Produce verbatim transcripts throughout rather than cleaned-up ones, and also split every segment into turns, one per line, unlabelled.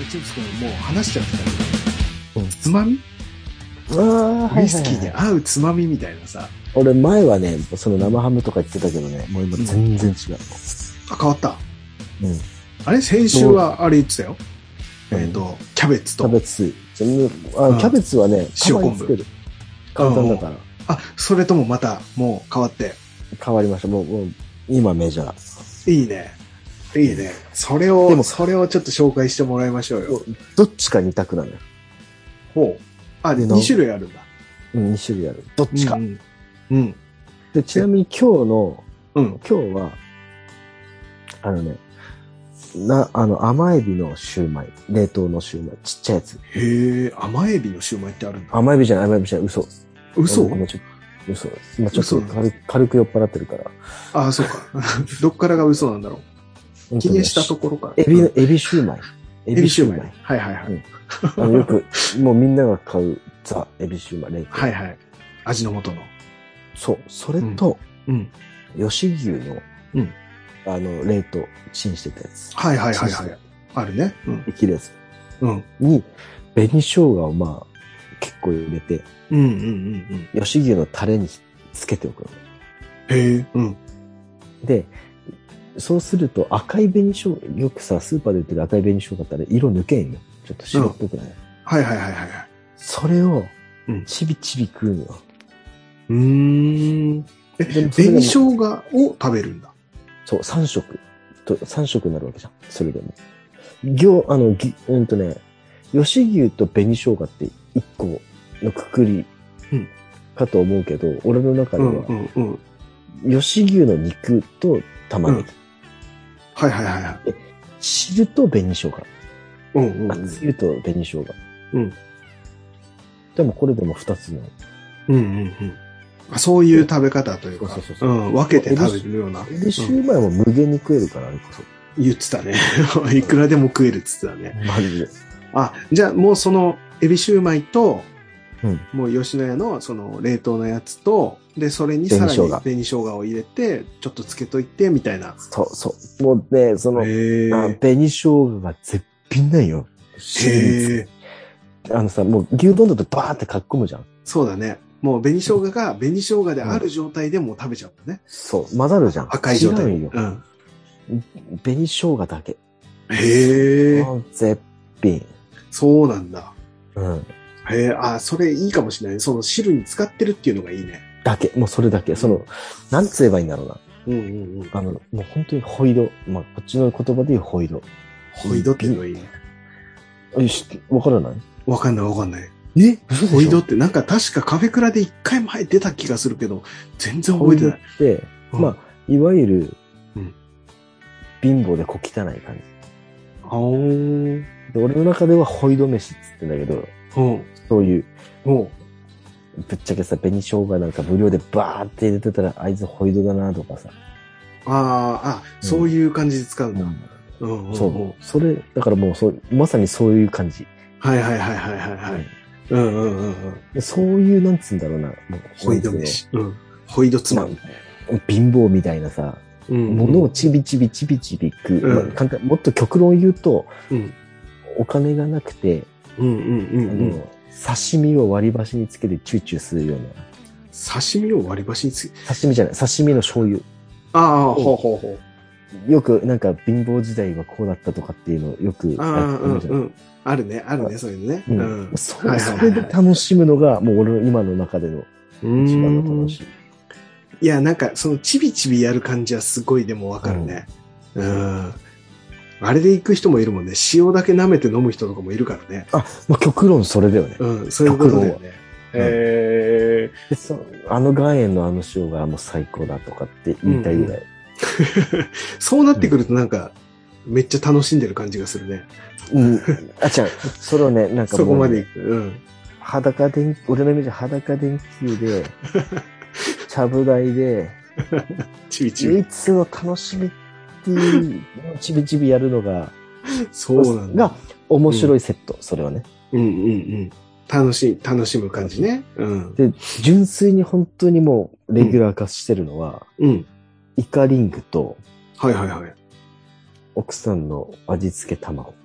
ちょっともう話しちゃったけど、
うん
つまみ
ああ、はい
ウイスキーに合うつまみみたいなさ。
俺前はね、その生ハムとか言ってたけどね、もう今全然違う。
あ、変わった。
うん。
あれ先週はあれ言ってたよ。
うん
えっと、キャベツと。
キャベツ。あ、
うん
キャベツはね、
塩昆布
たまにつける。簡単だから。
あ、それともまたもう変わって。
変わりました。もう、もう今メジャー。
いいね。いいね。それを、
でも
それをちょっと紹介してもらいましょうよ。
どっちか二択なのよ。
ほう。あ、で、に種類あるんだ。
うん、二種類ある。どっちか。
うん。うん。
で、ちなみに今日の、
うん。
今日は、あのね、な、あの、甘エビのシューマイ。冷凍のシューマイ。ちっちゃいやつ。
へえ、甘エビのシューマイってあるんだ。
甘エビじゃない、甘エビじゃない、嘘。
嘘
今ちょっと、嘘。今ちょっ
嘘
と軽く軽く酔っ払ってるから。
ああ、そうか。どっからが嘘なんだろう。気にしたところから。
エビの、エビシューマイ。
エビシューマイ。はいはいはい。
うんあのよく、もうみんなが買うザ・エビシューマイ。冷凍
はいはい。味の素の。
そう。それと、
うん。
吉牛の、
うん
あの、冷凍、チンしてたやつ。
はいはいはいはい
チンして。
あるね。うん。
できるやつ。
うん。
に、紅生姜をまあ、結構入れて、
うんうんうんうん。
吉牛のタレにつけておくの。
へえ。うん。
で、そうすると赤い紅生姜、よくさ、スーパーで売ってる赤い紅生姜ってあれ色抜けんよ。ちょっと白っぽくない、
はいはいはいはいはい。
それを
うん、
ちびちび食うのよ。
うーん。え、
でもそれでも
紅生姜を食べるんだ。
そう、三色と、三色になるわけじゃん。それでも。行、あの、ぎうんとね、吉牛と紅生姜って一個のくくり
うん
かと思うけど、俺の中では、
うんうんうん。
吉牛の肉と玉ねぎ。
はいはいはいはい。
汁と紅生姜。
うんうんうん。
あつゆと紅生姜。
うん。
でもこれでも二つなの。
うんうんうん。あ、そういう食べ方というか、
そうそうそう
うん、分けて食べるような。
エビシューマイも無限に食えるから、あれこそ。
言ってたね。いくらでも食えるって言ってたね。
マジで。
あ、じゃあもうそのエビシューマイと、
うん。
もう吉野家のその冷凍のやつと、で、それにさらに
紅生姜
紅生姜を入れて、ちょっとつけといて、みたいな。
そうそう。もうね、その、
へ
あ
ー。
紅生姜が絶品なんよ。
へー。
あのさ、もう牛丼だとバーってかっこむじゃん。
そうだね。もう紅生姜が紅生姜である状態でもう食べちゃうのね。
そう、混ざるじゃん。
赤い状態
違うんよ。
うん。
紅生姜だけ。
へー。
もう絶品。
そうなんだ。
うん。
へえ、あ、それいいかもしれない。その汁に使ってるっていうのがいいね。
だけ。もうそれだけ。その、なんつ言えばいいんだろうな。
うんうんうん。
あの、もう本当にホイド。まあ、こっちの言葉で言うホイド。
ホイドっていうのがいいね。
え、知ってわからない
わかんないわかんない。
え
ホイドってなんか確かカフェクラで一回前出た気がするけど、全然覚えてない。
ホイドって、
うん
まあ、いわゆる、
うん
貧乏で小汚い感じ。
あー。
で俺の中ではホイド飯っつってんだけど、
うん。
そういう、
おう。
ぶっちゃけさ、紅生姜なんか無料でバーって入れてたら、あいつホイドだなとかさ。
あー、あ、
うん
そういう感じで使うんだ。うんうんうん。
そう。それ、だからもうそう、まさにそういう感じ。
はいはいはいはいはいはい。うんうんうんうん。
でそういう、なんつうんだろうな、もう
ホイド飯。うん。ホイドつまみ。
貧乏みたいなさ、
うん
ものをちびちびちびちび食う。
うん
まあ簡単もっと極論を言うと、
うん。
お金がなくて、
うんうんうん
あ
うん。
の、刺身を割り箸につけてチューチューするような。
刺身を割り箸につけ、
刺身じゃない、刺身の醤油。
ああ、ほうほうほう。
よくなんか貧乏時代はこうだったとかっていうのをよくや
ああ、うん
ってるじゃん。
うん。あるね、あるね、そういうのね。
う
うんん。
そ
はいはいはい
それで楽しむのが、もう俺の今の中での一番の楽しみ。
いや、なんか、そのちびちびやる感じはすごいでもわかるね。うん。あれで行く人もいるもんね。塩だけ舐めて飲む人とかもいるからね。
あ、もう極論それだよね。
うん、そういうことだよね。へ
でそあの岩塩のあの塩がもう最高だとかって言いたいぐらい。
ー。そうなってくるとなんか、めっちゃ楽しんでる感じがするね。
うん。あ、違う。それをね、なんかもう、ね、
そこまで行く。うん。
裸電、俺のイメージは裸電球で、ちゃぶ台で、
ちびちび。
唯一の楽しみっていう、ちびちびやるのが、
そうなんだ。
が面白いセット、それはね。
うんうんうん。楽しい、楽しむ感じね。うん。
で、純粋に本当にもう、レギュラー化してるのは、
うん。
イカリングと、
はいはいはい。
奥さんの味付け卵。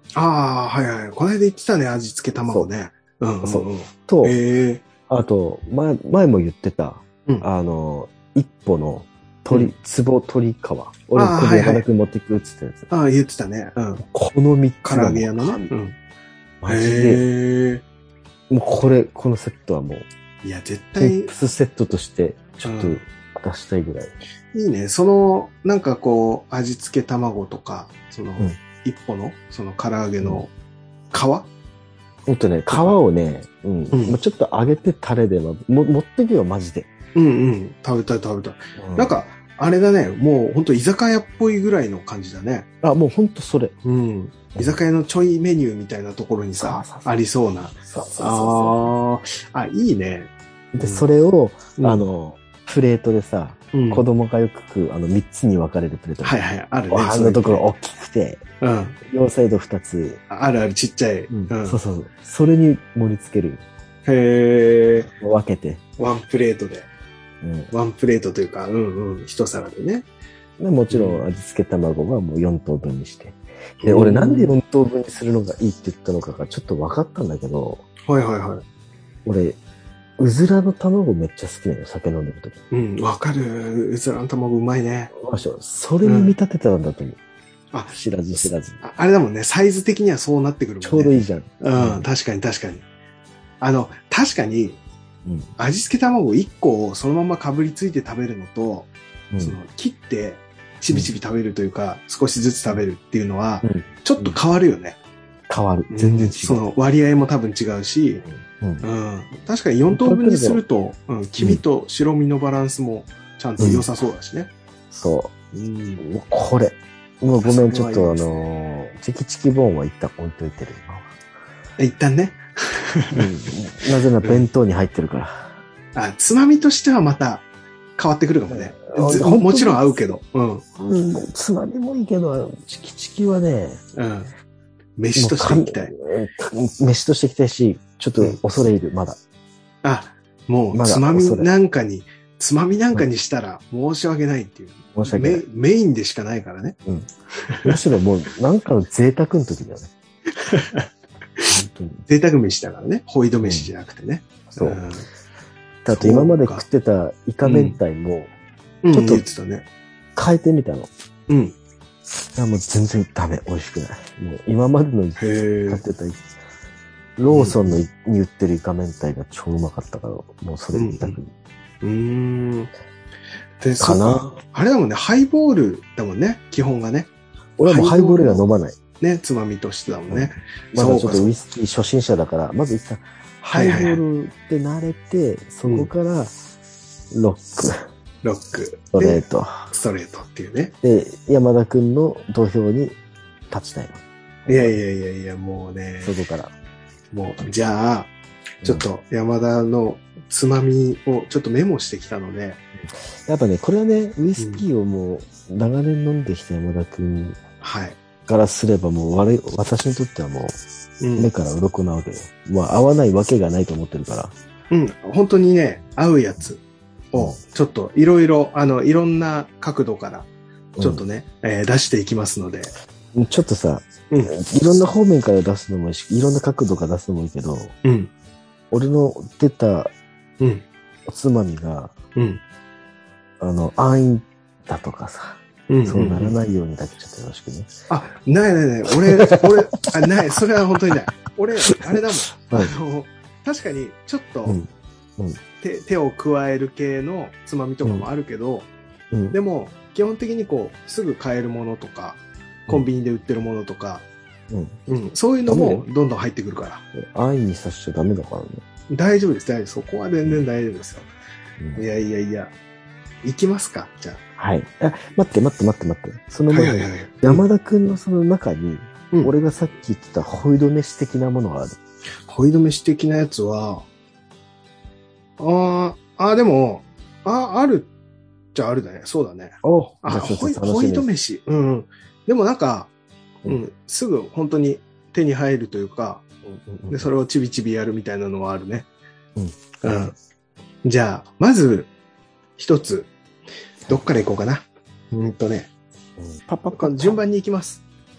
ああ、はいはい。この間言ってたね、味付け卵ね。うんうんうん。
そうと、
へえ。
あと、前、前も言ってた、
うん。
あの、一歩の鳥、
うん
壺鳥皮。俺、
ああ、
これ
はいはい。
山田くん持ってくっつったやつ。
ああ、言ってたね。うん。
この三つ
唐
がもう
揚げ屋のね。
神、
うん。
マジで、
へえ。
もうこれ、このセットはもう、
いや、絶
トッ
対、
プスセットとして、ちょっと
うん
出したいぐらい。
いいね。その、なんかこう、味付け卵とか、その、
うん
一歩の、その唐揚げの皮、
ほんとね、皮をね、うん、
うん
もうちょっと揚げてタレでは、も持ってくよ、マジで。
うんうん。食べたい食べたい。
う
なん、か、あれだね。もう本当居酒屋っぽいぐらいの感じだね。
あ、もうほんとそれ。
うん。居酒屋のちょいメニューみたいなところにさ
そうそう、そう
ありそうな。
そうそうそ
ああ、あ、いいね。
う。で、それを、
うん
あの、プレートでさ、
うん
子供がよく食う、あの、三つに分かれるプレート。
はいはい、あるね。
ご飯のところ大きくて、
そういうのね
両サイド二つ。
うん。あるある、ちっちゃい。
うん
うん。
そうそうそう。それに盛り付ける。
へえ、
分けて。
ワンプレートで。
うん
ワンプレートというか、うんうん、一皿でね。
でもちろん味付け卵はもうよん等分にして。で、
うん
俺なんでよん等分にするのがいいって言ったのかがちょっと分かったんだけど、
はいはいはい。
俺、うずらの卵めっちゃ好きなのよ、酒飲んでる時。
うん、わかる。うずらの卵うまいね。
わかるでしょそれに見立てたんだと思う。
あ、
知らず知らず。
ああれだもんね。サイズ的にはそうなってくるもんね。
ちょうどいいじゃん。
うん、確かに確かに。あの、確かに、
うん。
味付け卵いっこをそのままかぶりついて食べるのと、
うん
その切ってちびちび食べるというか、少しずつ食べるっていうのは、
うん
ちょっと変わるよね。
変わる。全然違う。
その割合も多分違うし、
うん。
うん、確かによん等分にすると、うん、黄身と白身のバランスもちゃんと良さそうだしね。
そ
うん
う。もうこれ。もうごめん、ちょっとあ
それはいいです
のー、チキチキボーンは一旦置いといてる。
一旦ね。
うん。なぜなら弁当に入ってるから。
あ、つまみとしてはまた変わってくるかもね。ず
うん本当に
もちろん合うけど。うん。
うん。つまみもいいけど、チキチキはね、
うん。飯としていきたい。
もうか飯としていきたいし、ちょっと恐れ入る、まだ。
あ、もう
まだ
つまみ
恐れ
なんかに、つまみなんかにしたら申し訳ないっていう。
申し訳ない。
メメインでしかないからね。
うん。むしろもう、なんかの贅沢の時だよね。本当に。
贅沢飯だからね。ホイド飯じゃなくてね。
そう。
ん
あと今まで食ってたイカ明太も
うん。
ちょっと
言ってたね。
変えてみたの。い
うん。
やもう全然ダメ。美味しくない。もう今までの
へ
買
え
っ。てたローソンのいに売ってるイカ明太が超うまかったから、もうそれ一択に。
うーん。で、
かな
そうかあれだもんね。ハイボールだもんね。基本がね。
俺はもうハイボールが飲まない。
ね。つまみとしてだもんね。
まだちょっと
そうか
ウイスキー初心者だから、まず一旦、ハイボールで慣れて、そこから、ロック、ス
ロック。
トレー
で、
ト。
ストレートっていうね。
で、山田くんの土俵に立ちたいの。
いやいやいやいや、もうね。
そこから。
もう、じゃあ、ちょっと山田のつまみをちょっとメモしてきたので、
やっぱね、これはね、ウイスキーをもう長年飲んできた山田くん
はい。
からすればもう悪い、私にとってはも
う
う目
ん。
から鱗なわけよ。まあ合わないわけがないと思ってるから。
うん。本当にね、合うやつを、ちょっといろいろ、あの、いろんな角度から、ちょっとね、えー出していきますので、
うんちょっとさ、
うん。
いろんな方面から出すのもいいし、いろんな角度から出すのもいいけど、
うん。
俺の出た
うん。
おつまみが、
うん。
あの、安易だとかさ、
うん。
そうならないようにだけちょっとよろしくね。
あ、ないないない。俺、俺、あ、ない。それは本当にない。俺、あれだもん。
はい
あの、確かに、ちょっと
うん。
手、手を加える系のつまみとかもあるけど、
うん。
でも、基本的にこう、すぐ買えるものとか、コンビニで売ってるものとか、
うん。
うん、そういうのも
ダ
どんどん入ってくるから。
安易にさしちゃダメだからね。
大丈夫です、大丈夫です。そこは全然大丈夫ですよ。
うん
いやいやいや。行きますかじゃ
はい。あ、待って待って待って待って。その
あ。
前に、
はいはいはい。
山田くんのその中に、
うん
俺がさっき言ってたホイド飯的なものがある。
ホイド飯的なやつは、あー、あーでも、あー、あるっちゃあるだね。そうだね。
お
あ、
じゃあちょっと
ホイ
楽しみ
ホイド
です。
飯。うんうん。でもなんか、う、
うん
すぐ本当に手に入るというか、
うんうんうん
で、それをちびちびやるみたいなのはあるね。
うん
うん。じゃあ、まず、一つ、どっから行こうかな。うんとね、
うんパッパッパッ
順番に行きます。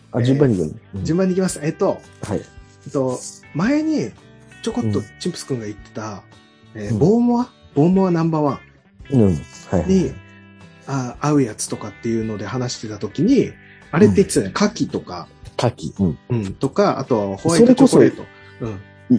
あ、順番に行くの、うん、
順番に行きます。えっと、
はい。
えっと、前に、ちょこっとチンプス君が言ってた、うん、えー、
うん、
ボーモアボーモアナンバーワンに、
うん、はいはい、
あ合うやつとかっていうので話してたときに、あれって言ってたね、うん、牡蠣とか。
牡蠣。うん。
うん。とか、あとはホワイトチョコレート。うん。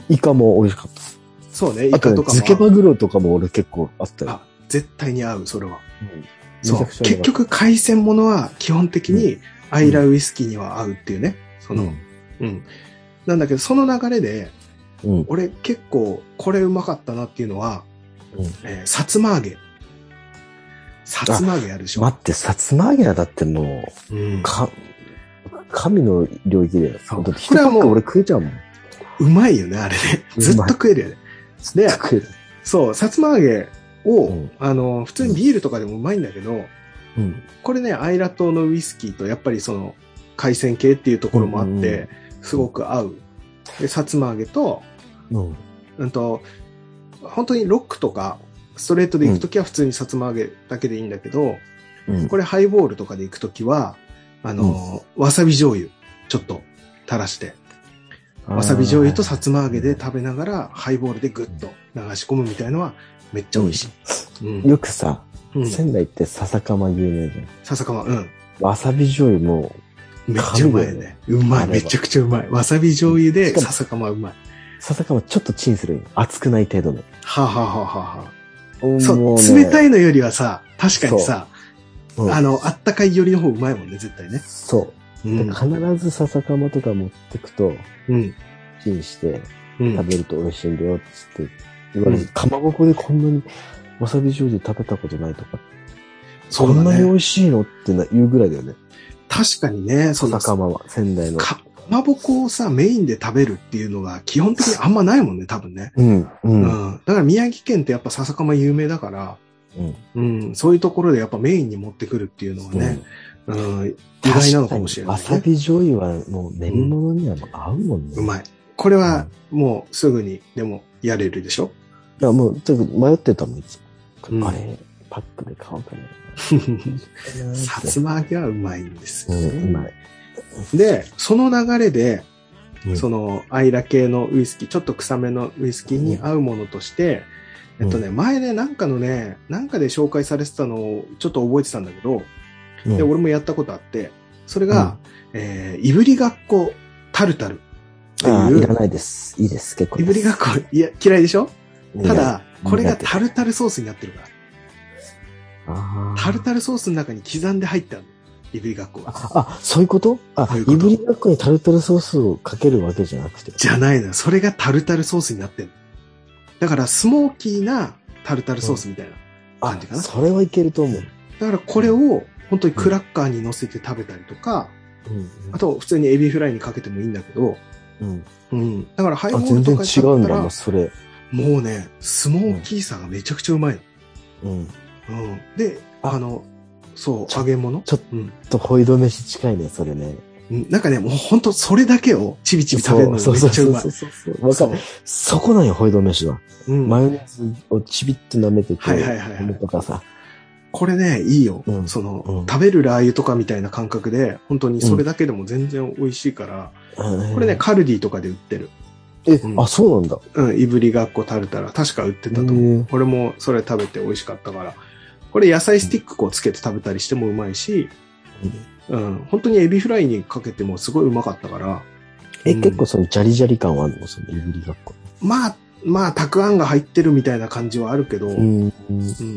イカも美味しかった。
そうね、イカとかも。
あとね、漬けマグロとかも俺結構あったよ。
あ、絶対に合う、それは。
うん。
そう。結局、海鮮ものは基本的にアイラウイスキーには合うっていうね。その、うん。うん。なんだけど、その流れで、うん、俺結構これうまかったなっていうのは、うん、えー、さつま揚げ。さつま揚げあるでしょ。
待って、さつま揚げはだってもう、うん、か、神の領域で。そう。だってこれはもう俺食えちゃうもん。
うまいよね、あれね。ずっと食えるよね。で、そう、さつま揚げを、うん、あの、普通にビールとかでもうまいんだけど、うん、これね、アイラ島のウイスキーとやっぱりその、海鮮系っていうところもあって、うんうんうん、すごく合う。で、さつま揚げと、うん、うんと、本当にロックとか、ストレートで行くときは普通にさつま揚げだけでいいんだけど、うん、これハイボールとかで行くときは、あの、うん、わさび醤油、ちょっと垂らして、わさび醤油とさつま揚げで食べながら、ハイボールでグッと流し込むみたいのは、めっちゃ美味しい。
うんうん、よくさ、うん、仙台って笹かま有名じゃん。
笹かま、うん。
わさび醤油も、
めっちゃうまいよね。うまい。めちゃくちゃうまい。わさび醤油で笹かまうまい。
笹かまちょっとチンするよ。熱くない程度の。
はあ、はあはははあ、そう、ね、冷たいのよりはさ、確かにさ、うん、あの、あったかいよりの方うまいもんね、絶対ね。
そう。うん、必ず笹かまとか持ってくと、うん、チンして食べると美味しいんだよ、つって言われる。うん、かまぼこでこんなにわさび醤油で食べたことないとか。そんなに美味しいのって言うぐらいだよね。
確かにね、
その笹かまは、仙台の。
かまぼこをさ、メインで食べるっていうのが基本的にあんまないもんね、多分ね。うん。うん。うん、だから宮城県ってやっぱ笹かま有名だから、うん。うん。そういうところでやっぱメインに持ってくるっていうのはね、うん、うん、意外なのかもしれない、ね。
わさび醤油はもう練り物にはもう合うもんね、
うん。うまい。これはもうすぐにでもやれるでしょ？
いや、もう、ちょっと迷ってたもん、いつも。うん、あれ、パックで買おうかな。
さつま揚げはうまいんですよ、ね。
うん、うまい。
で、その流れで、うん、その、アイラ系のウイスキー、ちょっと臭めのウイスキーに合うものとして、うん、えっとね、前ね、なんかのね、なんかで紹介されてたのをちょっと覚えてたんだけど、うん、で、俺もやったことあって、それが、うん、えー、いぶりがっこタルタルっていう。
あ、いらないです。いいです、結構です。
いぶりがっこ、いや、嫌いでしょ？ただ、これがタルタルソースになってるから。あタルタルソースの中に刻んで入ってあるの。いぶりがっこが。
あ、あ、そういうことあ、いぶりがっこにタルタルソースをかけるわけじゃなくて。
じゃないのよ。それがタルタルソースになってるの。だから、スモーキーなタルタルソースみたいな感じかな。
うん、あ、それはいけると思う。
だから、これを本当にクラッカーに乗せて食べたりとか、うんうん、あと、普通にエビフライにかけてもいいんだけど、うん。うん。だから、ハイボールとか
全然違うんだな、それ。
もうね、スモーキーさがめちゃくちゃうまいの。うん。うん。で、あの、そう、揚げ物
ちょっとホイド飯近いね、それね。
うん。なんかね、もうほんとそれだけをちびちび食べるのがめっちゃうまい。そうそうそうそう。
わかる。そこなんよ、ホイド飯は。うん。マヨネーズをちびっと舐めてて。
はいはいはい、はい。
とかさ。
これね、いいよ。うん、その、うん、食べるラー油とかみたいな感覚で、本当にそれだけでも全然美味しいから、うん、これね、カルディとかで売ってる。
え、うん、あ、そうなんだ。
うん、いぶりがっこタルタル。確か売ってたと思う。俺もそれ食べて美味しかったから。これ野菜スティックこうつけて食べたりしてもうまいし、うん、うん、本当にエビフライにかけてもすごいうまかったから。
え、
うん、
結構そのジャリジャリ感はあるのそのいぶりがっこ。
まあ、まあ、たくあんが入ってるみたいな感じはあるけど、うんうん、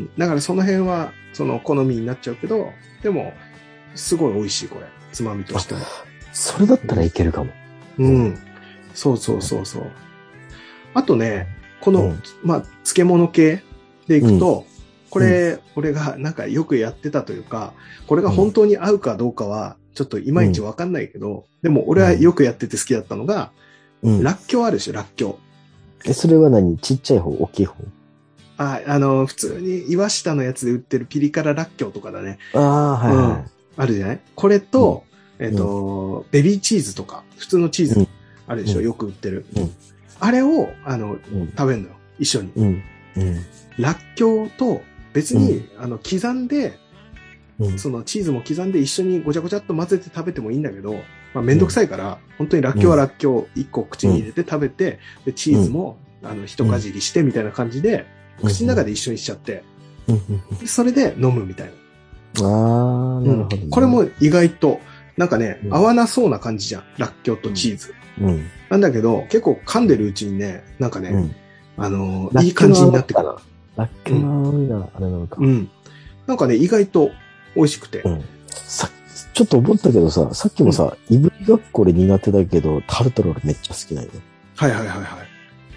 だからその辺は、その好みになっちゃうけど、でも、すごい美味しい、これ。つまみとしても。
それだったらいけるかも。
うん。うん、そうそうそうそう。あとね、この、うん、まあ、漬物系でいくと、うん、これ、うん、俺がなんかよくやってたというか、これが本当に合うかどうかは、ちょっといまいちわかんないけど、でも俺はよくやってて好きだったのが、らっきょうあるでしょ、らっきょ
う。え、それは何？ちっちゃい方？大きい方？
あ、あの、普通に岩下のやつで売ってるピリ辛らっきょうとかだね。
ああ、はい、はい、うん。
あるじゃない？これと、うん、えっと、ベビーチーズとか、普通のチーズあるでしょ、うん、よく売ってる。うん、あれを、あの、うん、食べるのよ。一緒に。うんうん、らっきょうと別に、うん、あの、刻んで、うん、そのチーズも刻んで一緒にごちゃごちゃっと混ぜて食べてもいいんだけど、 まあめんどくさいから、うん、本当にらっきょうはらっきょういっこ口に入れて食べて、うん、でチーズも、うん、あの一かじりしてみたいな感じで、うん、口の中で一緒にしちゃって、うん、それで飲むみたいな。
ああ、なるほど、ねうん。
これも意外と、なんかね、うん、合わなそうな感じじゃん。らっきょうとチーズ。うん、なんだけど、結構噛んでるうちにね、なんかね、うん、あのー、いい感じになってくる。
らっきょうの甘みがあれなのか。
うん。なんかね、意外と美味しくて。うん、
さちょっと思ったけどさ、さっきもさ、うん、いぶりがっこ俺苦手だけど、タルタル俺めっちゃ好きなんよ。
はいはいはいはい。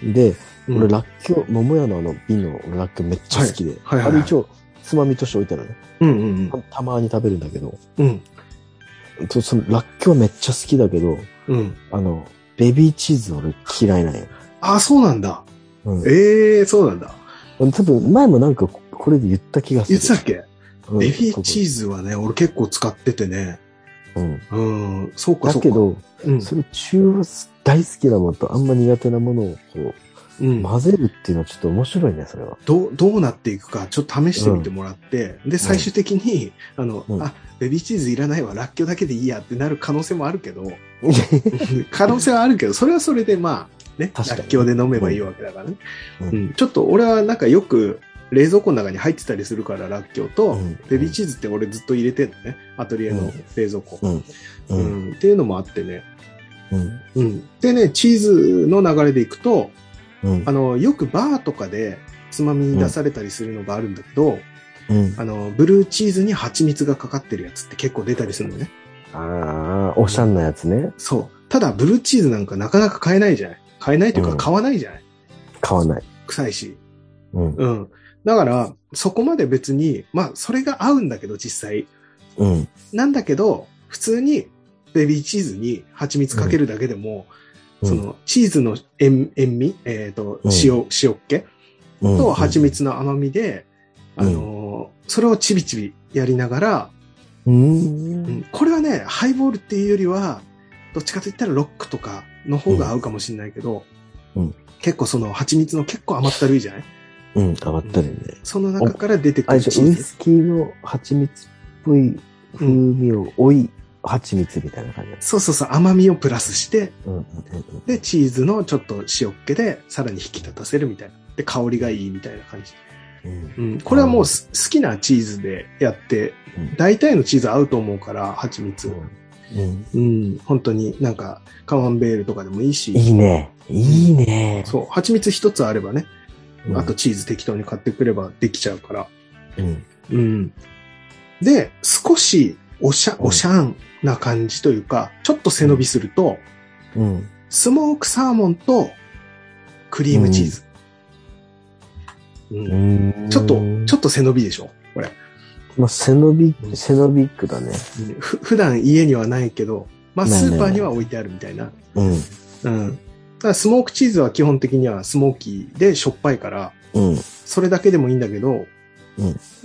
で、うん、俺らっきょう、桃屋のあの瓶のらっきょうめっちゃ好きで。はいはいはいはい、あれ一応、つまみとして置いてあるね。うんうんうんた。たまに食べるんだけど。うん。そのらっきょうめっちゃ好きだけど、うん。あの、ベビーチーズ俺嫌いなんよ。
あ、そうなんだ。うん、ええー、そうなんだ。
多分前もなんかこれで言った気がする。
言ってたっけ、うん、ベビーチーズはね、俺結構使っててね。うん。うん。そうかそうか。
だけど、うん、それ中和大好きなものとあんま苦手なものをこう、うん、混ぜるっていうのはちょっと面白いね、それは。
どう、どうなっていくか、ちょっと試してみてもらって、うん、で、最終的に、うん、あの、うん、あ、ベビーチーズいらないわ、らっきょうだけでいいやってなる可能性もあるけど、可能性はあるけど、それはそれでまあ、ね、らっきょうで飲めばいいわけだからね。うんうん、ちょっと俺はなんかよく冷蔵庫の中に入ってたりするかららっきょうと、うん、ベビーチーズって俺ずっと入れてんのね。アトリエの冷蔵庫。うんうんうん、っていうのもあってね、うんうん。でね、チーズの流れでいくと、うん、あの、よくバーとかでつまみに出されたりするのがあるんだけど、うん、あの、ブルーチーズに蜂蜜がかかってるやつって結構出たりするのね。
ああ、おしゃんなやつね。
そう。ただ、ブルーチーズなんかなかなか買えないじゃない。買えないというか買わないじゃない、うん、
買わない。
臭いし。うん。うん。だから、そこまで別に、まあ、それが合うんだけど、実際。うん。なんだけど、普通に、ベビーチーズに蜂蜜かけるだけでも、うん、その、チーズの塩、塩味、えっ、ー、と、塩、うん、塩っ気と蜂蜜の甘みで、うん、あのー、それをちびちびやりながら、うんうん、これはね、ハイボールっていうよりは、どっちかと言ったらロックとかの方が合うかもしれないけど、うん、結構その蜂蜜の結構甘ったるいじゃない？
うん、甘ったるいね。
その中から出てくるチーズ。
ウイスキーの蜂蜜っぽい風味を追い、蜂蜜みたいな感じ、うん、
そうそうそう、甘みをプラスして、うんうんうん、で、チーズのちょっと塩っ気でさらに引き立たせるみたいな。で、香りがいいみたいな感じ。うんうん、これはもう好きなチーズでやって、うん、大体のチーズ合うと思うから、蜂蜜。うんうん、本当になんか、カマンベールとかでもいいし。
いいね。いいね。
そう、蜂蜜一つあればね、うん、あとチーズ適当に買ってくればできちゃうから。うん。うん。で、少しおしゃ、おしゃんな感じというか、ちょっと背伸びすると、うん、スモークサーモンとクリームチーズ。うんうん、ちょっと、ちょっと背伸びでしょこれ。
まあ、背伸び、背伸びックだね。
ふ、普段家にはないけど、まあ、スーパーには置いてあるみたいな。うん。うん。だからスモークチーズは基本的にはスモーキーでしょっぱいから、うん。それだけでもいいんだけど、うん。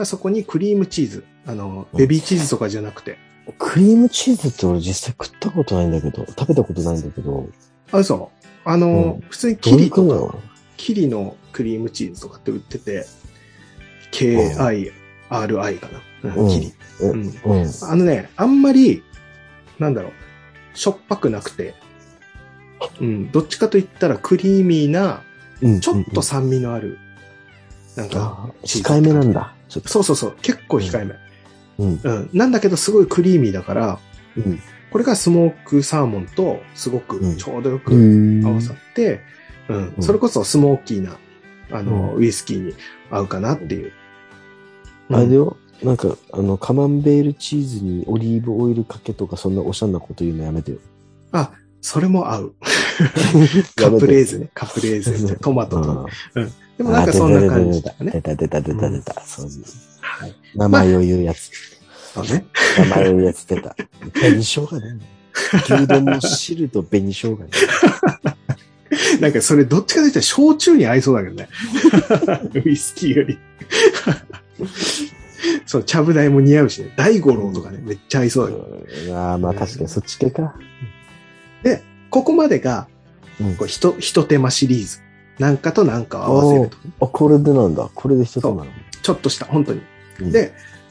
そこにクリームチーズ、あの、ベビーチーズとかじゃなくて。
うん、クリームチーズって俺実際食ったことないんだけど、食べたことないんだけど。
あ、そう。あの、うん、普通にキリとか、キリのクリームチーズとかって売ってて、ケーアイアールアイ かな。うん、キリ、うんうん。あのね、あんまり、なんだろう、しょっぱくなくて、うん、どっちかと言ったらクリーミーな、ちょっと酸味のある、なんか、
控えめなんだ。
そうそうそう、結構控えめ。うんうん。なんだけどすごいクリーミーだから、うん、これがスモークサーモンとすごくちょうどよく合わさって、うん、うん、それこそスモーキーな、あの、うん、ウイスキーに合うかなっていう。
あれよ、なんか、あの、カマンベールチーズにオリーブオイルかけとか、そんなおしゃんなこと言うのやめてよ。
あ、それも合う。カプレーゼね。カプレーゼ。トマトと。うん。でもなんかそんな感じだね。
出た出た出た出た。そういう。名前を言うやつ。
そうね。
名前を言うやつ出た。紅生姜ね。牛丼の汁と紅生姜ね。
なんかそれどっちかというと焼酎に合いそうだけどね。ウイスキーより。そう、ちゃぶ台も似合うしね。大五郎とかね、めっちゃ合いそうだけ
ど。ああ、まあ確かにそっち系か。
で、ここまでが、こうひと、ひと手間シリーズ。なんかとなんかを合わせると。
あ、これでなんだ。これでひと手間なの。
ちょっとした、本当に。うん、で、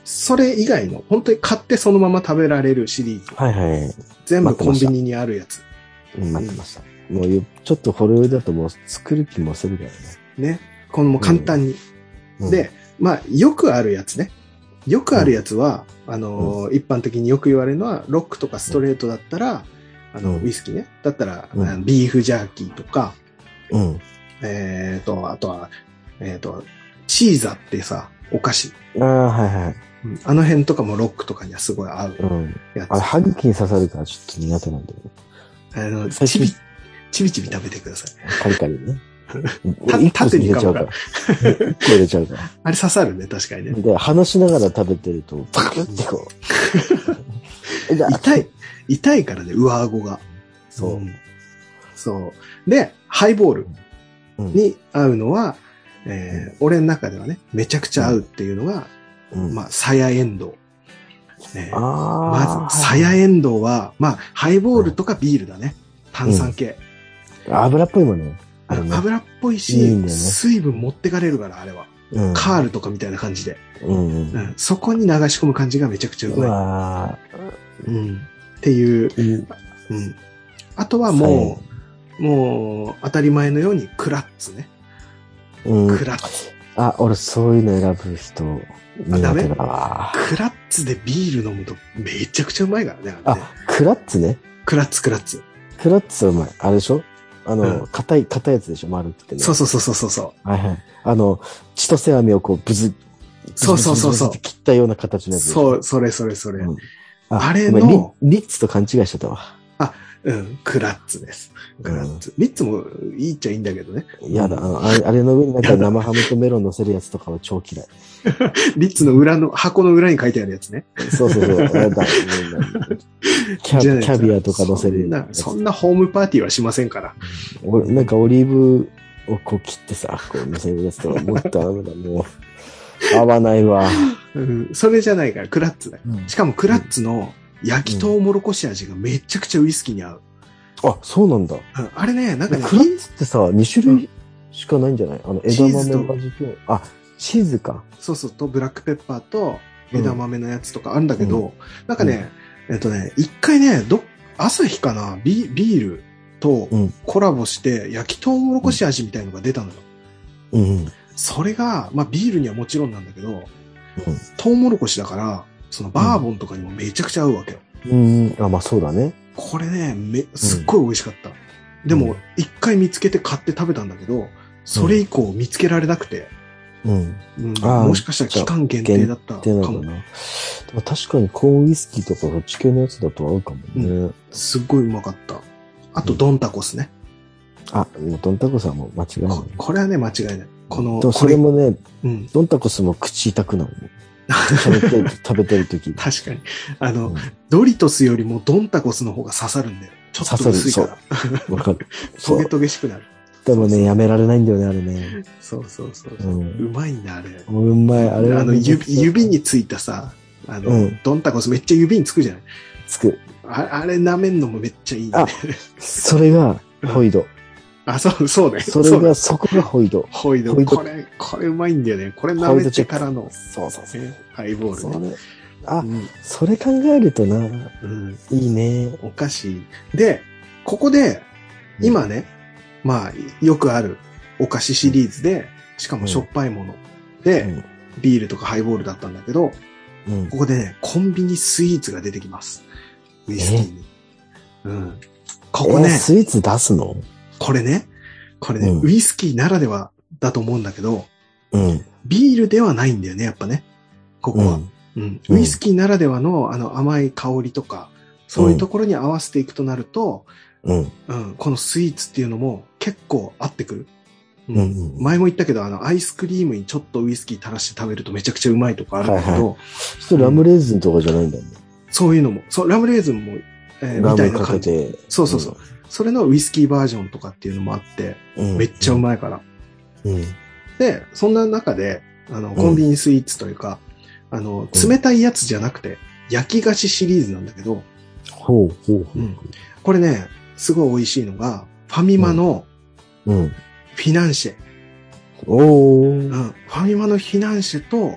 それ以外の、本当に買ってそのまま食べられるシリーズ。
はいはい。
全部コンビニにあるやつ。
うん、待ってました。もう、ちょっとフォルだともう作る気もするからね。
ね。このもう簡単に。うん、で、まあ、よくあるやつね。よくあるやつは、うん、あの、うん、一般的によく言われるのは、ロックとかストレートだったら、あの、ウイスキーね。だったら、うん、ビーフジャーキーとか、うん。えっと、あとは、えっと、チーザってさ、お菓子。
ああ、はいはい。
あの辺とかもロックとかにはすごい合うやつ。
うん、あれ、歯茎に刺さるからちょっと苦手なんだよね。
あの、ちび、ちびちび食べてください。
カリカリね。
縦に噛むから。
一個入れちゃうから。
あれ刺さるね、確かにね。
で、話しながら食べてると、パクってこ
う。痛い、痛いからね、上顎が。そう。うん、そう。で、ハイボールに合うのは、うん、えー、俺の中ではね、めちゃくちゃ合うっていうのが、うん、まあ、さやえんどう。ね、まず、さやえんどうは、まあ、ハイボールとかビールだね。炭酸系。
うん、油っぽいもんね。
あの、ね、油っぽいし、いいんだよね、水分持ってかれるから、あれは。うん、カールとかみたいな感じで、うんうんうん。そこに流し込む感じがめちゃくちゃうまい。うわうん、っていう、うんうん。あとはもう、もう、当たり前のようにクラッツね。うん、クラッツ。
あ、俺そういうの選ぶ人、苦手だわ。
クラッツでビール飲むとめちゃくちゃうまいからね。
あ、ね、クラッツね。
クラッツ、クラッツ。
クラッツはうまい。あれでしょあの、硬、うん、い、硬いやつでしょ丸ってね。
そうそうそうそうそう。
はいはい。あの、千歳網をこう、ブズ、
そうそうそうそう。
切ったような形のやつ。
そう、それそれそれ。うん、
あ, あれのリ、リッツと勘違いしちゃったわ。
あ、うん、クラッツです。クラッツ。うん、リッツもいいっちゃいいんだけどね。
いやだ、あの、あれ、あれの上になんか生ハムとメロン乗せるやつとかは超嫌い。
リッツの裏の、箱の裏に書いてあるやつね。
そうそうそう。キャ, キャビアとか乗せる
そんな。そんなホームパーティーはしませんから。
うん、なんかオリーブをこう切ってさ、こう乗せるやつとかもっと合うだ、もう。合わないわ、
うん。それじゃないから、クラッツだよ。うん、しかもクラッツの焼きとうもろこし味がめちゃくちゃウイスキーに合う。
うん、あ、そうなんだ。
うん、あれね、なんかね。
クラッツってさ、に種類しかないんじゃない、うん、あの、枝豆の味と、あ、チーズか。
そうそうと、ブラックペッパーと枝豆のやつとかあるんだけど、うん、なんかね、うん、えっとね、一回ね、ど、朝日かな、ビ、ビールとコラボして焼きとうもろこし味みたいのが出たのよ。うん。それが、まあビールにはもちろんなんだけど、うん、トウモロコシだから、そのバーボンとかにもめちゃくちゃ合うわけよ。
うん。あ、まあそうだね。
これね、め、すっごい美味しかった。うん、でも、一回見つけて買って食べたんだけど、それ以降見つけられなくて、うん。うん、もしかしたら期間限定だったかも。
な。でも確かにコーンウイスキーとかそっち系のやつだと合うかもね。うん、
すっごいうまかった。あと、ドンタコスね。
うん、あ、もうドンタコスはもう間違いない、ね
こ。これはね、間違いない。この、
こそれもね、うん、ドンタコスも口痛くなる、ね。食べてる、食べてる時
確かに。あの、うん、ドリトスよりもドンタコスの方が刺さるんだよ。ちょっと薄いから。
わかる。
トゲトゲしくなる。
でもね、やめられないんだよね、あれね。
そうそうそう。うん、うまいんだ、あれ。
うまい、あれ
は。あの、指、指についたさ、あの、うん、ドンタコスめっちゃ指につくじゃない
つく。
あ, あれ舐めんのもめっちゃいい、ね。
あ、それが、ホイド。
あ、そう、そうね。
それが、そこがホイド。
ホイド。これ、これうまいんだよね。これ舐めてからの。
そうそうそう。
ハイボールね。
あ、うん、それ考えるとな、うん、いいね。
お菓子。で、ここで、今ね、うん、まあ、よくあるお菓子シリーズで、しかもしょっぱいもので、うん、ビールとかハイボールだったんだけど、うん、ここでね、コンビニスイーツが出てきます。ウイスキーに。うん。ここね、えー、
スイーツ出すの？
これね、これね、うん、ウイスキーならではだと思うんだけど、うん、ビールではないんだよね、やっぱね。ここは。うんうん、ウイスキーならではのあの甘い香りとか、そういうところに合わせていくとなると、うんうん、このスイーツっていうのも結構合ってくる。うんうん、前も言ったけど、あの、アイスクリームにちょっとウイスキー垂らして食べるとめちゃくちゃうまいとかあるんだけど。はいはい、
それラムレーズンとかじゃないんだね、うん。
そういうのも。そう、ラムレーズンも、えー、みたいな感じ。そうそうそう、うん。それのウイスキーバージョンとかっていうのもあって、うん、めっちゃうまいから、うん。で、そんな中で、あの、コンビニスイーツというか、うん、あの、冷たいやつじゃなくて、焼き菓子シリーズなんだけど、
ほうほうほう、うん。
これね、すごい美味しいのが、ファミマの、うん。フィナンシェ。
おー。
うん。ファミマのフィナンシェと、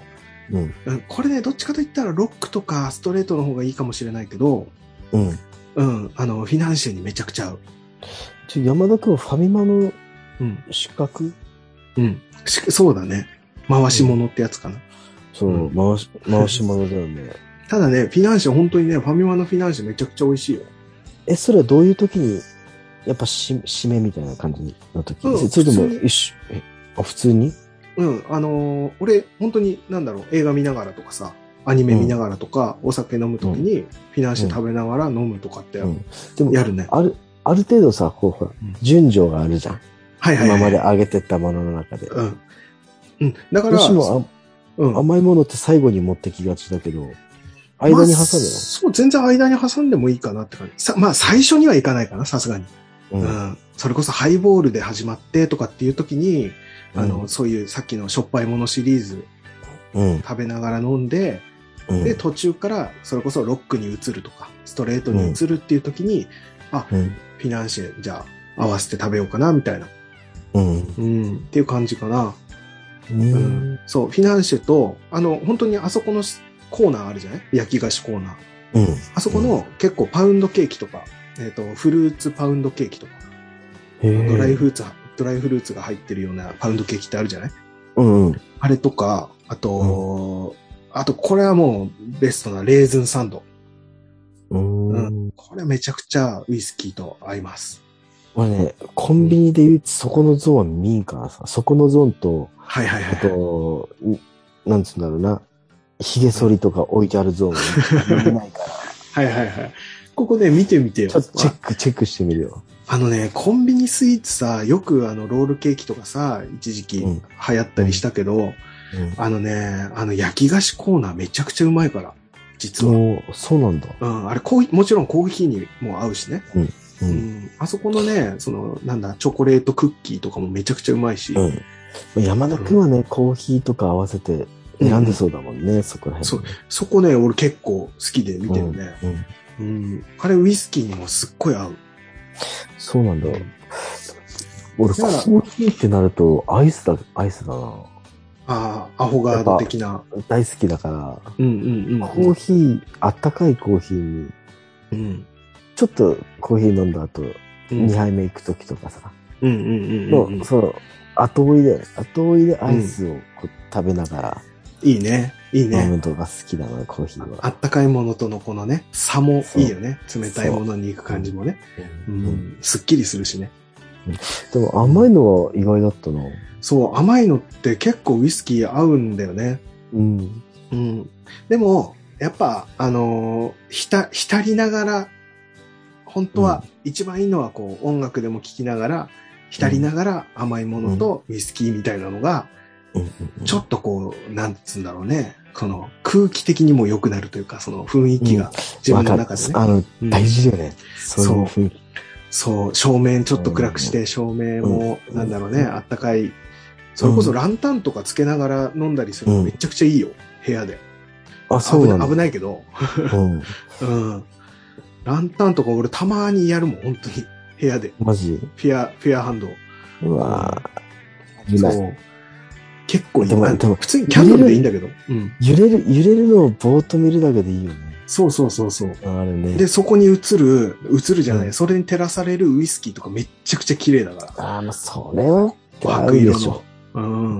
うん、これね、どっちかといったらロックとかストレートの方がいいかもしれないけど、うん。うん。あの、フィナンシェにめちゃくちゃ合う。
ちょ、山田くんはファミマの資格、
うん、うん。そうだね。回し物ってやつかな。うん、
そう、回し、回し物だよね。
ただね、フィナンシェ本当にね、ファミマのフィナンシェめちゃくちゃ美味しいよ。
え、それはどういう時に、やっぱし、締めみたいな感じの時、うん、それとも一緒、え、あ、普通に
うん、あのー、俺、本当に、なんだろう、映画見ながらとかさ、アニメ見ながらとか、うん、お酒飲むときに、フィナンシェ食べながら飲むとかってやる、うん、でもやるね。
ある、ある程度さ、こう、ほら、うん、順序があるじゃん。はいはい、はい。今まで揚げてったものの中で。うん。うん。だから、どうしてもあ、うん、甘いものって最後に持ってきがちだけど、間に挟むの、まあ、
そう、全然間に挟んでもいいかなって感じ。さ、まあ、最初にはいかないかな、さすがに。うん、うん。それこそハイボールで始まってとかっていう時に、あの、うん、そういうさっきのしょっぱいものシリーズ、うん、食べながら飲んで、うん、で、途中からそれこそロックに移るとか、ストレートに移るっていう時に、うん、あ、うん、フィナンシェ、じゃあ合わせて食べようかな、みたいな。うん。うん。っていう感じかな。うん。うん、そう、フィナンシェと、あの、本当にあそこのコーナーあるじゃない？焼き菓子コーナー。うん。あそこの結構パウンドケーキとか、えっと、フルーツパウンドケーキとか、ドライフルーツ、ドライフルーツが入ってるようなパウンドケーキってあるじゃない？うんうん。あれとか、あと、うん、あとこれはもうベストなレーズンサンド。うん、うん。これめちゃくちゃウイスキーと合います。
俺ね、コンビニで言うとそこのゾーン見んからさ、そこのゾーンと、
はいはいはい。
あと、なんつうんだろうな、髭剃りとか置いてあるゾーン見ないから。
はいはいはい。ここね、見てみてよ。
ちょっとチェック、チェックしてみるよ。
あのね、コンビニスイーツさ、よくあの、ロールケーキとかさ、一時期流行ったりしたけど、うんうん、あのね、あの、焼き菓子コーナーめちゃくちゃうまいから、実は。
そうなんだ。
うん、あれ、コーヒー、もちろんコーヒーにも合うしね。うん。うんうん、あそこのね、その、なんだ、チョコレートクッキーとかもめちゃくちゃうまいし。
うん、山田くんはね、うん、コーヒーとか合わせて選んでそうだもんね、うん、そこら辺、
ね。そう、そこね、俺結構好きで見てるね。うん。うんうん、あれ、ウイスキーにもすっごい合う。
そうなんだ。俺、コーヒーってなると、アイスだ、アイスだな。
ああ、アホガード的な。
大好きだから、うんうんうん、コーヒー、あったかいコーヒーに、うん、ちょっとコーヒー飲んだ後、うん、にはいめ行くときとかさ、うんうんうんうん、そう、後追いで、後追いでアイスをこう食べながら、
うん、いいね、いいね。
飲むのが好きだな、コーヒーは。
あったかいものとのこのね、差もいいよね。冷たいものに行く感じもね。うん、うん、すっきりするしね。
でも甘いのは意外だったな。
そう、甘いのって結構ウイスキー合うんだよね。うん。うん。でも、やっぱ、あのー、ひた、浸りながら、本当は一番いいのはこう、音楽でも聴きながら、浸りながら甘いものとウイスキーみたいなのが、ちょっとこう、なんつうんだろうね。この空気的にも良くなるというか、その雰囲気が自分の中でね。
うん、あの、うん、大事よね。そういう雰囲気。
そう、照明ちょっと暗くして、照明も、なんだろうね、あったかい。それこそランタンとかつけながら飲んだりするのめちゃくちゃいいよ、部屋で。あ、そうなんだ。危ないけど。うん。うん。ランタンとか俺たまにやるもん、本当に。部屋で。
マジ？
フェア、フェアハンド。
うわ
ぁ。そう。結構いい。でも、でも普通にキャンドルでいいんだけど。
うん。揺れる、揺れるのをぼーっと見るだけでいいよね。
そうそうそうそう。
あれね。
で、そこに映る、映るじゃない、うん、それに照らされるウイスキーとかめっちゃくちゃ綺麗だから。
ああ、まあ、それは、
白色の。うん。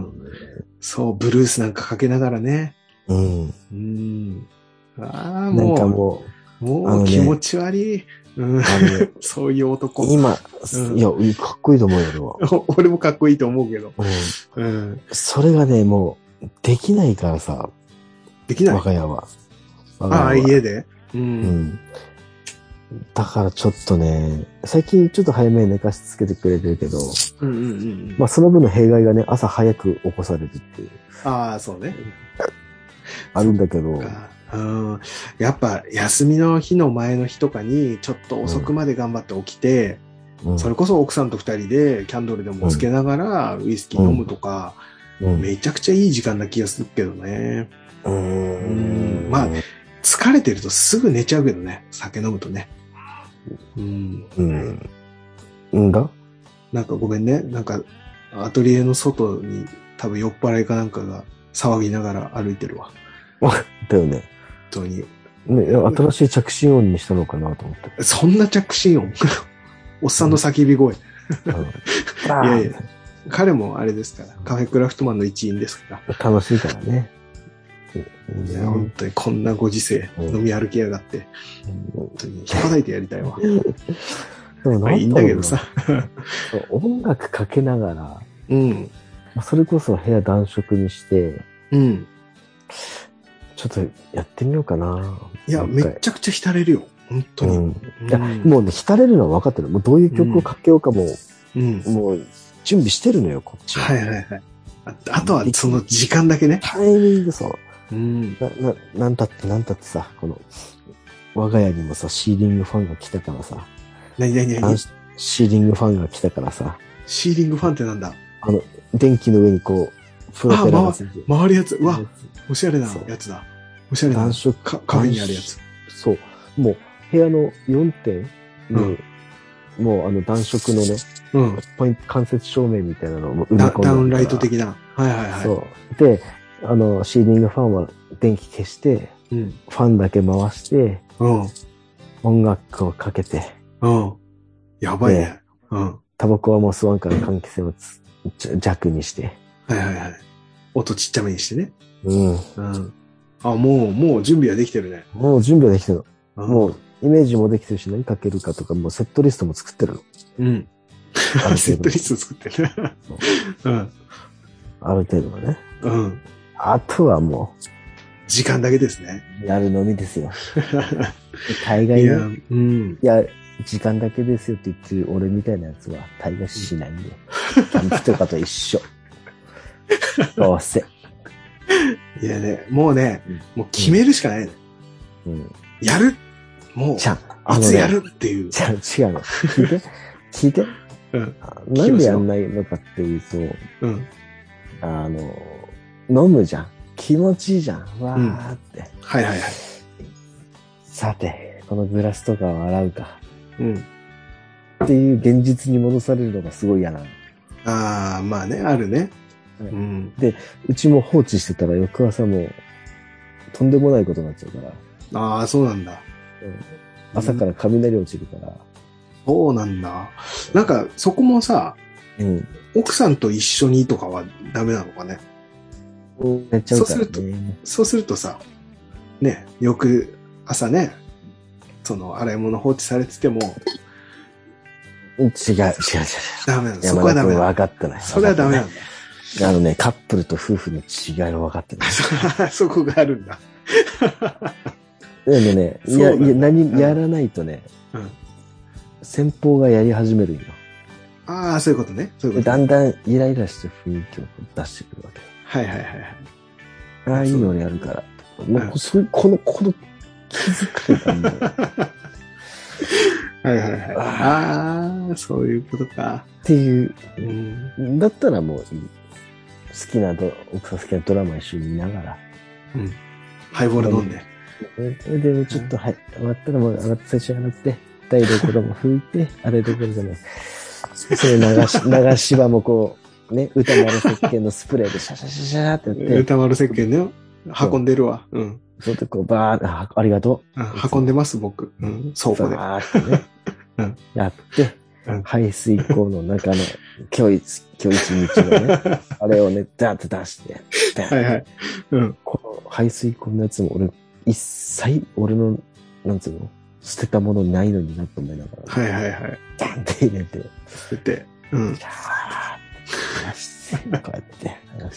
そう、ブルースなんかかけながらね。うん。うん。ああ、もう。なんかもう、もう気持ち悪い。うん、ね、そういう男。
今、うん、いや、かっこいいと思うよ、
俺は。俺もかっこいいと思うけど。
うん。うん、それがね、もう、できないからさ。
できない。
我が家は。
ああ、家で、うん、うん。
だからちょっとね、最近ちょっと早めに寝かしつけてくれてるけど、うんうんうんうん、まあその分の弊害がね、朝早く起こされるっていう。
ああ、そうね。
あるんだけど。
うん、やっぱ休みの日の前の日とかにちょっと遅くまで頑張って起きて、うん、それこそ奥さんと二人でキャンドルでもつけながらウイスキー飲むとか、うんうん、めちゃくちゃいい時間な気がするけどね。うーん、まあ、疲れてるとすぐ寝ちゃうけどね、酒飲むとね。うん。うん。
うんだ
なんかごめんね。なんか、アトリエの外に多分酔っ払いかなんかが騒ぎながら歩いてるわ。
だよね。
本当に。
ね、新しい着信音にしたのかなと思って。
そんな着信音おっさんの叫び声。いやいや、彼もあれですから、カフェクラフトマンの一員ですから。
楽しいからね。
いや、本当にこんなご時世、うん、飲み歩きやがって、うん、本当に引っ叩いてやりたいわ。
でも
まあいいんだけどさ。
音楽かけながら、
うん、
それこそ部屋暖色にして、
うん、
ちょっとやってみようかな。
いや、めちゃくちゃ浸れるよ。本当に。うん
いやもうね、浸れるのは分かってる。もうどういう曲をかけようかも、うん、もう準備してるのよ、こっちは。
はいはいはい。あ, あとはその時間だけね。
タイミングそう。
うん、
な、な、なんたって、なんたってさ、この、我が家にもさ、シーリングファンが来たからさ。
なになになに
シーリングファンが来たからさ。
シーリングファンってなんだ
あの、電気の上にこう、プロペラがついて。
回るやつ。うわ、おしゃれなやつだ。おしゃれな。
暖色
カフェにあるやつ。
そう。もう、部屋のよんてんに、うん、もうあの暖色のね、
うん、
ポイント、間接照明みたいなのを
埋め込んでダウンライト的な。はいはいはい。
そう。で、あの、シーリングファンは電気消して、うん、ファンだけ回して、
うん、
音楽をかけて、
うん、やばいね。うん。
タバコはもう吸わんから換気扇を弱にして。
はいはいはい。音ちっちゃめにしてね。
うん。
うん。あ、もう、もう準備はできてるね。
もう準備はできてるの。もう、イメージもできてるし、何かけるかとか、もうセットリストも作ってるの。
うん。セットリスト作ってる。うん。
ある程度はね。
うん。
あとはもう。
時間だけですね。
やるのみですよ。大概ね。いや、
うん。
いや、時間だけですよって言ってる俺みたいなやつは大概しないんで。キャンプとかと一緒。どうせ。
いやね、もうね、うん、もう決めるしかないね。うん。やるもう、
じゃ
あ、いつやるっていう。
じゃ違うの。聞いて。聞いて。うん。なんでやんないのかっていうと、
うん。
あの、飲むじゃん。気持ちいいじゃん。わーって、うん。
はいはいはい。
さて、このグラスとかを洗うか。
うん。
っていう現実に戻されるのがすごい嫌なの。
ああ、まあね、あるね。
うん、で、うちも放置してたら翌朝もう、とんでもないことになっちゃうから。
ああ、そうなんだ。
うん、朝から雷落ちるから。
そうなんだ。なんか、そこもさ、うん、奥さんと一緒にとかはダメなのかね。
やっちゃうからね。そうする
と、そうするとさ、ね、翌朝ね、その洗い物放置されてても、
違う、違う、違う。
ダメなの。そこはダメなの。
分かってない。
それはダメなんだ。
あのね、カップルと夫婦の違いは分かってない。
そこがあるんだ。
でもね、いや、いや、何、やらないとね、うん、先方がやり始めるんよ。
ああ、そういうことね。そういうこと。
だんだんイライラして雰囲気を出してくるわけ。
はいはいはいはい。
ああ、いいのやるから。もう、そういう、この、この気遣いがもう。
はいはいはい。ああ、そういうことか。
っていう、うん、だったらもういい。好きなド、奥さん好きなドラマ一緒に見ながら。
うん。ハイボール飲んで。
で、ちょっと、はい、終わったらもう上がって最初洗って、台所も拭いて、あれどころじゃない。それ流し、流し場もこう、ね、歌丸石鹸のスプレーでシャシャシャシャってやって。
歌丸石鹸ね。運んでるわ。うん。
そうでこう、バーッ、ありがとう。
運んでます、僕。うん。倉庫で。
バーってね。うん。やって、うん、排水口の中の、今日一、今日一日のね、あれをね、ダーッと出して、
はいはい。うん。
この排水口のやつも俺、一切俺の、なんつうの、捨てたものないのになと思いながら、
はいはいはい。
ダンって入れて、
捨てて、うん。
ジャーッて、して、こうやって、流して。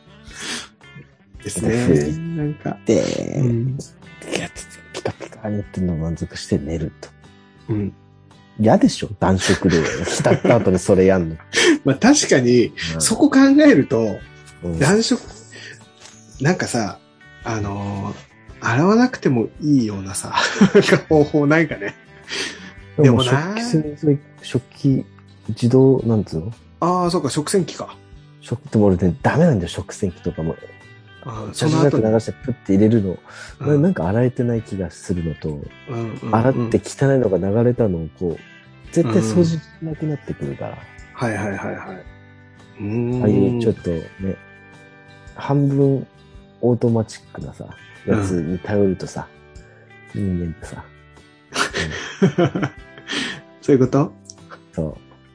ですね。なんか。
で、うん、ピカピカになってるのを満足して寝ると。
うん。
嫌でしょ暖色で浸った後にそれやんの。
まあ確かに、うん、そこ考えると、うん、暖色、なんかさ、あのー、洗わなくてもいいようなさ、方法ないかね。でもな
食器、食器、自動、なんつうの
ああ、そうか、食洗機か。
食っても俺ね、ダメなんだよ、食洗機とかも。
あ
その後流してプッて入れるの、うん、なんか洗えてない気がするのと、うんうんうん、洗って汚いのが流れたのをこう、絶対掃除しなくなってくるから。
はいはいはいはい。
うーんああいうちょっとね、 半分オートマチックなさ、やつに頼るとさ、うん、人間ってさ、
うん、そういうこと
そう。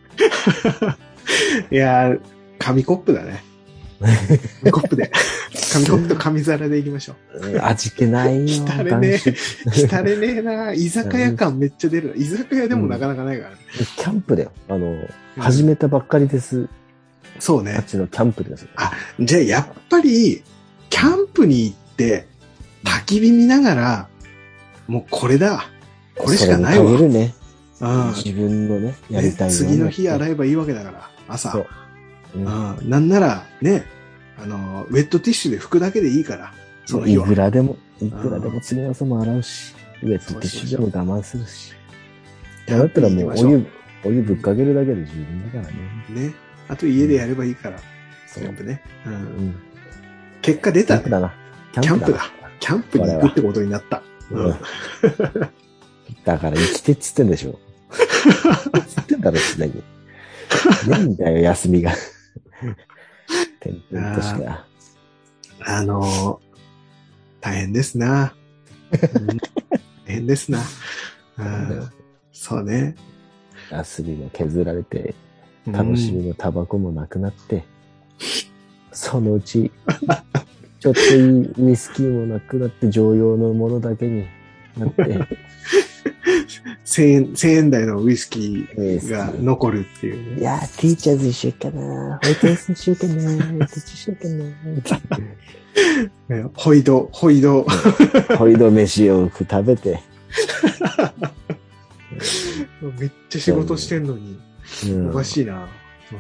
いやー、紙コップだね。紙コップで。紙コップと紙皿でいきましょ
う。味気ないよ。
汚れねえ。汚れねえな。居酒屋感めっちゃ出る。居酒屋でもなかなかないからね。
うん、キャンプだよ。あの、うん、始めたばっかりです。
そうね。
あっちのキャンプです。
あ、じゃあやっぱり、キャンプに行って、焚き火見ながら、もうこれだ。これしかないわ。
それに限るね。
うん、
自分のね、やりたいよ、ね。
次の日洗えばいいわけだから、朝。う、ん、うん。なんなら、ね、あの、ウェットティッシュで拭くだけでいいから、その日は。
いくらでも、いくらでも次の朝も洗うし、ウェットティッシュでも我慢するし。だったらもうお湯、お湯ぶっかけるだけで十分だからね。
ね。あと家でやればいいから、キャンプね。うん。うん、結果出た、ね。
キャンプだな。
キャンプだ。キャンプに行くってことになった。うん、
だから生きてっつってんでしょ。つってんだろ、すでに。ねえんだよ、休みが。てんてんとしか。
あのー、大変ですな。うん、大変ですな。あそうね。
休みも削られて、楽しみのタバコもなくなって、うん、そのうち、ちょっといいウイスキーもなくなって常用のものだけになって、
千円、千円台のウイスキーが残るっていう、ね。
いやー、ティーチャーズにしようかな。ホイトエースにしようかな。ホイトエースにしようか
な。ホイド、ホイド。
ホイド飯を食べて。
めっちゃ仕事してんのに。うん、おかしいな。
うん、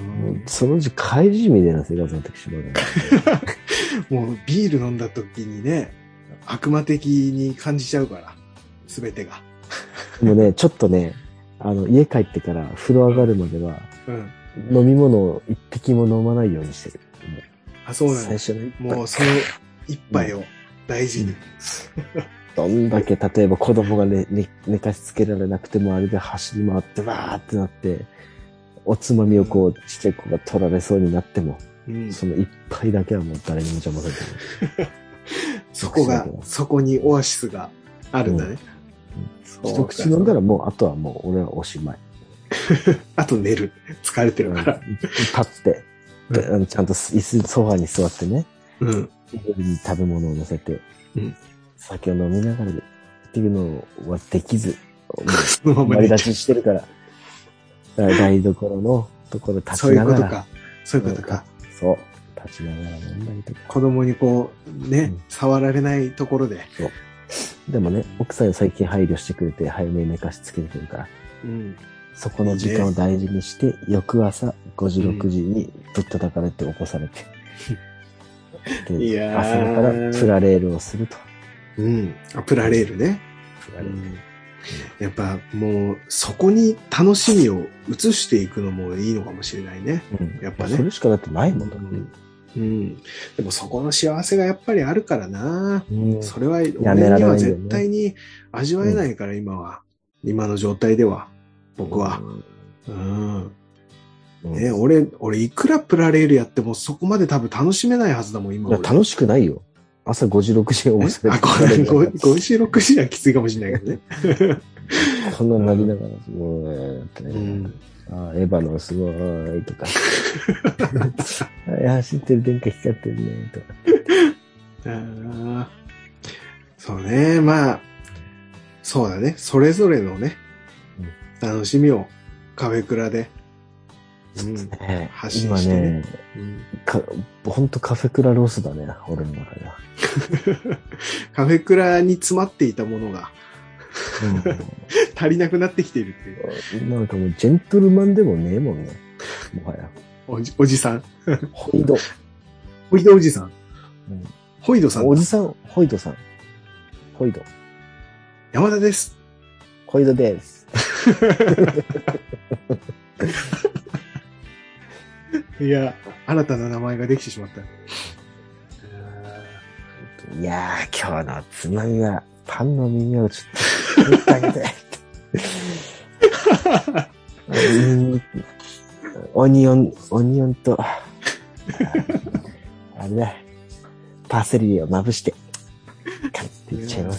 そのうち怪人みたいな生活になってしまう、ね。
もうビール飲んだ時にね、悪魔的に感じちゃうから、すべてが。
もうね、ちょっとね、あの、家帰ってから風呂上がるまでは、
うん、
飲み物を一滴も飲まないようにしてる。
あ、そうなんだ。
最初の
もうその一杯を大事に。うん、
どんだけ、例えば子供が寝、寝、寝かしつけられなくてもあれで走り回ってわーってなって、おつまみをこう、ちっちゃい子が取られそうになっても、うん、その一杯だけはもう誰にも邪魔されてない。
そこが、そこにオアシスがあるんだね。
うん、一口飲んだらもう、あとはもう俺はおしまい。
あと寝る。疲れてるから。
立って、うん、ちゃんと椅子、ソファに座ってね。うん。に食べ物を乗せて、うん、酒を飲みながらっていうのはできず、もう割り出ししてるから。台所のところ立ちながら。そういうことか。
そういうことか。
そう。立ちながら飲んだりとか。
子供にこう、ね、うん、触られないところで。
そう。でもね、奥さん最近配慮してくれて、早めに寝かしつけてるから。うん。そこの時間を大事にして、いいね、翌朝ごじ、ろくじにぶったたかれて起こされて。うん、でいや朝からプラレールをすると。
うん。あ、プラレールね。プラレール。うんやっぱもうそこに楽しみを移していくのもいいのかもしれないね。うん、やっぱね。
それしかだってないもんだ、ね。
うん。うん。でもそこの幸せがやっぱりあるからな。うん、それは俺には絶対に味わえないから、今は。うん、今の状態では。僕は。うん。うん、ね、俺、俺いくらプラレールやってもそこまで多分楽しめないはずだもん、今。
いや、楽しくないよ。朝ごじ、ろくじに起こされて。
あ、ごじ、ろくじはきついかもしれないけどね。
こんななりながら、もうね、ってね、うん、あエヴァのすごいとか。走ってる電気光ってるね、とか。
あそうね、まあ、そうだね。それぞれのね、うん、楽しみをカフェクラで、
うん、ね、発信して、ね。今ね、うん、かほんとカフェクラロスだね、俺の中では。
カフェクラに詰まっていたものが、うん、足りなくなってきているっていう。
なんかもうジェントルマンでもねえもんね。もはや。
おじ、おじさん。
ホイド。
ホイドおじさん。うん、ホイドさん。
おじさん、ホイドさん。ホイド。
山田です。
ホイドです。
いや、新たな名前ができてしまった。
いやー、今日のつまみは、パンの耳をちょっと、打ってあげて。オニオン、オニオンと、あれだ、 パセリをまぶして、カッていっちゃいます。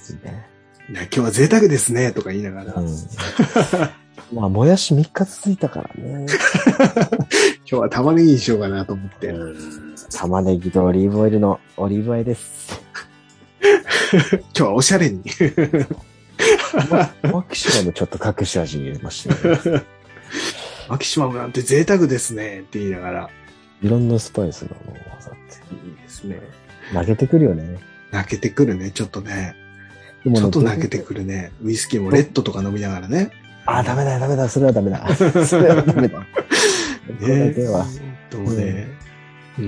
みたいな。
いや、今日は贅沢ですね、とか言いながら。うん、
まあ、もやしみっか続いたからね。
今日は玉ねぎにしようかなと思って。
玉ねぎとオリーブオイルのオリーブオイルです。
今日はおしゃれに。
マキシマムちょっと隠し味に入れましたね。
マキシマムなんて贅沢ですねって言いながら。
いろんなスパイスがもう混ざって。
いいですね。
泣けてくるよね。
泣けてくるね、ちょっとね。ちょっと泣けてくるね。ウイスキーもレッドとか飲みながらね。
あ、ダメだ、ダメだ、それはダメだ。それはダメだ。
これだけは。どうね。うん。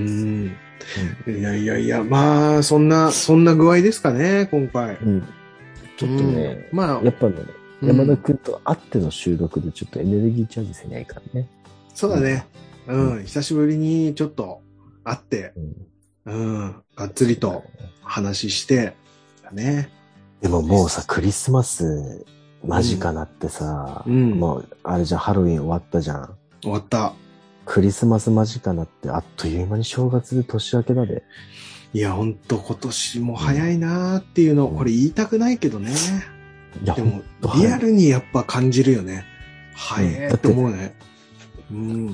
いやいやいや、まあ、そんな、そんな具合ですかね、今回。うん、
ちょっとね、うん、まあ、やっぱね、山田くんと会っての収録でちょっとエネルギーチャージせないからね。
そうだね。うん、うん、久しぶりにちょっと会って、うん、うん、がっつりと話してだね。
でももうさ、クリスマス間近なってさ、うん、もう、あれじゃん、ハロウィン終わったじゃん。
終わった。
クリスマス間近なって、あっという間に正月で年明けだで。
いや、ほんと今年も早いなーっていうの、うん、これ言いたくないけどね。いや、でも、リアルにやっぱ感じるよね。早いって思うね。
うん。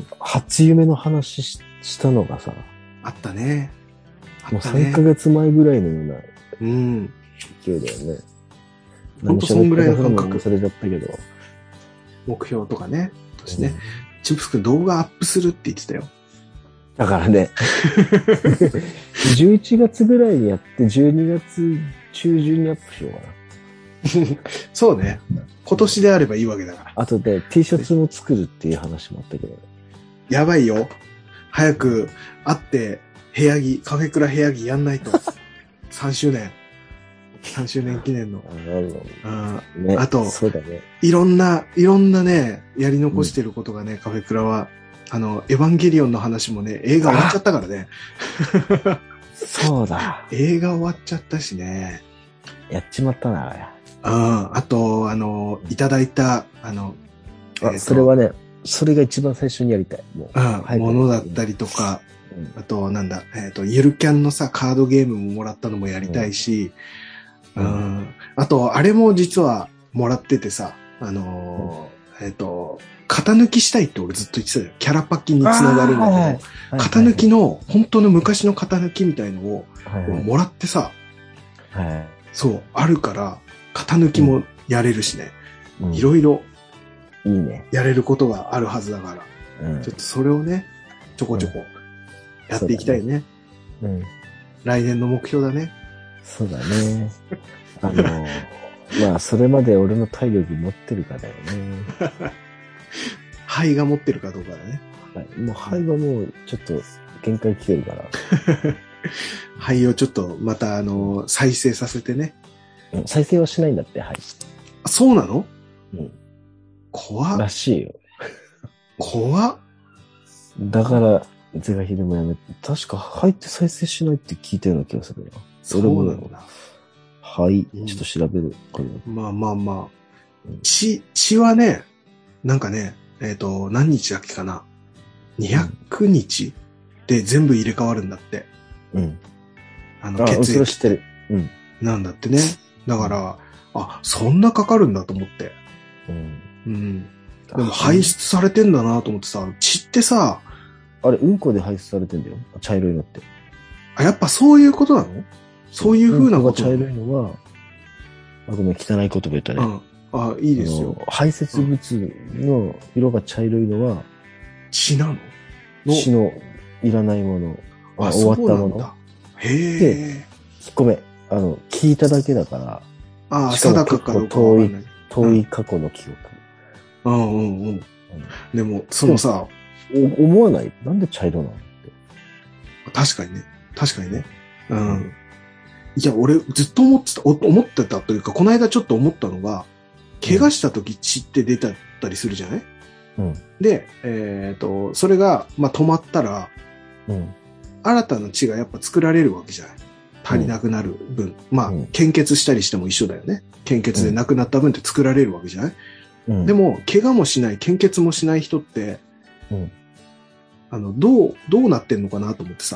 初夢の話 し, したのがさ。
あったね。
あったね。もうさんかげつまえぐらいのような。うん。勢いだよね。
ほんとそんぐらいの感覚。
それだったけど。
目標とかね。としてね。うん、チップス君動画アップするって言ってたよ。
だからね。じゅういちがつぐらいにやってじゅうにがつ中旬にアップしようかな。
そうね。今年であればいいわけだから。
あとで T シャツも作るっていう話もあったけど。
やばいよ。早く会って部屋着、カフェクラ部屋着やんないと。さんしゅうねん。さんしゅうねん記念の。あ, あ, ね、あと、
そうだね、
いろんな、いろんなね、やり残してることがね、うん、カフェクラは、あの、エヴァンゲリオンの話もね、映画終わっちゃったからね。
そうだ。
映画終わっちゃったしね。
やっちまったな。
うん。あと、あの、いただいた、あの、
あ、えー、それはね、それが一番最初にやりたい。
もう。うん。ものだったりとか、うん、あと、なんだ、えっ、ー、と、ゆるキャンのさ、カードゲームももらったのもやりたいし、うん。うん、あと、あれも実はもらっててさ、あのー、うん、えっ、ー、と、型抜きしたいって俺ずっと言ってたよ。キャラパッキにつながるんだけど、はいはい、型抜きの、本当の昔の型抜きみたいのを、はいはい、もらってさ、はい、そう、あるから、型抜きもやれるしね。うん、いろいろ、
いいね。
やれることがあるはずだから、うん、ちょっとそれをね、ちょこちょこ、やっていきたいね。うん。来年の目標だね。
そうだね。あの、まあ、それまで俺の体力持ってるかだよね。
肺が持ってるかどうかだね。
はい。もう肺はもうちょっと限界来てるから。
肺をちょっとまたあの、再生させてね。
再生はしないんだって、肺。
あ、そうなの？
うん。
怖っ。
らしいよ。
怖っ。
だから、是が非でもやめて。確か肺って再生しないって聞いたような気がするな。
そうなんだ。
はい。ちょっと調べる。これ
まあまあまあ。血、血はね、なんかね、えっと、何日だっけかな。にひゃくにちで全部入れ替わるんだって。
うん。
あの、血液。
それ知ってる。うん。
なんだってね。だから、あ、そんなかかるんだと思って。うん。うん。でも排出されてんだなと思ってさ、血ってさ、
あれ、うんこで排出されてんだよ。茶色いのって。
あ、やっぱそういうことなの？そういう風なこと。
うんこが茶色いのは、あ、ごめん、汚い言葉言ったね。うん。
あ、いいですよ。
排泄物の色が茶色いのは、
血なの？
血のいらないもの。あ、終わったもの。
へえ。で、
引っ込め。あの、聞いただけだから。
ああ、定かかどうか
遠い、遠い過去の記憶。
うんうんうん。でも、そのさ、
思わない？なんで茶色なのって。
確かにね。確かにね。うん。いや、俺、ずっと思ってた、思ってたというか、この間ちょっと思ったのが、怪我した時血って出たりするじゃない？うん。で、えっと、それが、まあ、止まったら、うん。新たな血がやっぱ作られるわけじゃない？足りなくなる分。うん、まあ、うん、献血したりしても一緒だよね。献血でなくなった分って作られるわけじゃない？うん。でも、怪我もしない、献血もしない人って、うん。あの、どう、どうなってんのかなと思ってさ。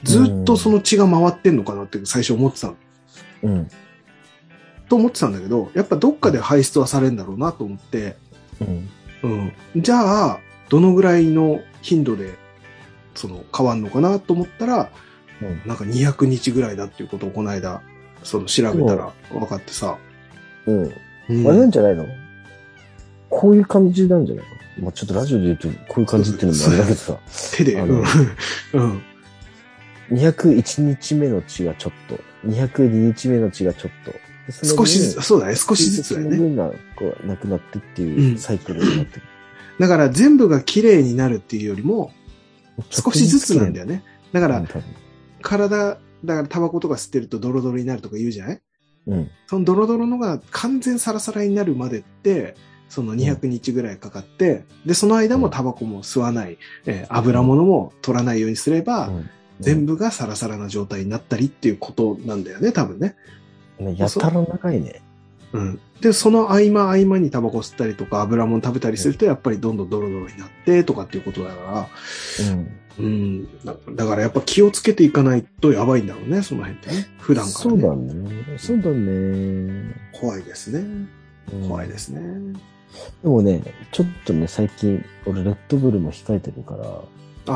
ずっとその血が回ってんのかなって最初思ってたの。うん。と思ってたんだけど、やっぱどっかで排出はされるんだろうなと思って、うん。うん。じゃあ、どのぐらいの頻度で、その、変わんのかなと思ったら、うん、なんかにひゃくにちぐらいだっていうことをこの間、その調べたら分かってさ。
うん。うん、あれなんじゃないの？こういう感じなんじゃないの？まあ、ちょっとラジオで言うとこういう感じっていうのもあれだけどさ。
手で、うん。うん。
にひゃくいちにちめの血がちょっと、にひゃくににちめの血がちょっと。
少しずつ、そうだね、少しずつだよね。
分がこうなくなってっていうサイクルになってる。
うん、だから全部が綺麗になるっていうよりも、少しずつなんだよね。だから、うん、体、だからタバコとか吸ってるとドロドロになるとか言うじゃない？うん。そのドロドロのが完全サラサラになるまでって、そのにひゃくにちぐらいかかって、うん、で、その間もタバコも吸わない、えー、油物も取らないようにすれば、うんうん、全部がサラサラな状態になったりっていうことなんだよね、多分ね。
やたら長いね。
うん。で、その合間合間にタバコ吸ったりとか油もん食べたりすると、やっぱりどんどんドロドロになってとかっていうことだから、うん。うん。だ, だからやっぱ気をつけていかないとやばいんだろうね、その辺ってね。普段からね。
そうだね。そうだね。
怖いですね。怖いですね。
でもね、ちょっとね、最近、俺レッドブルも控えてるから。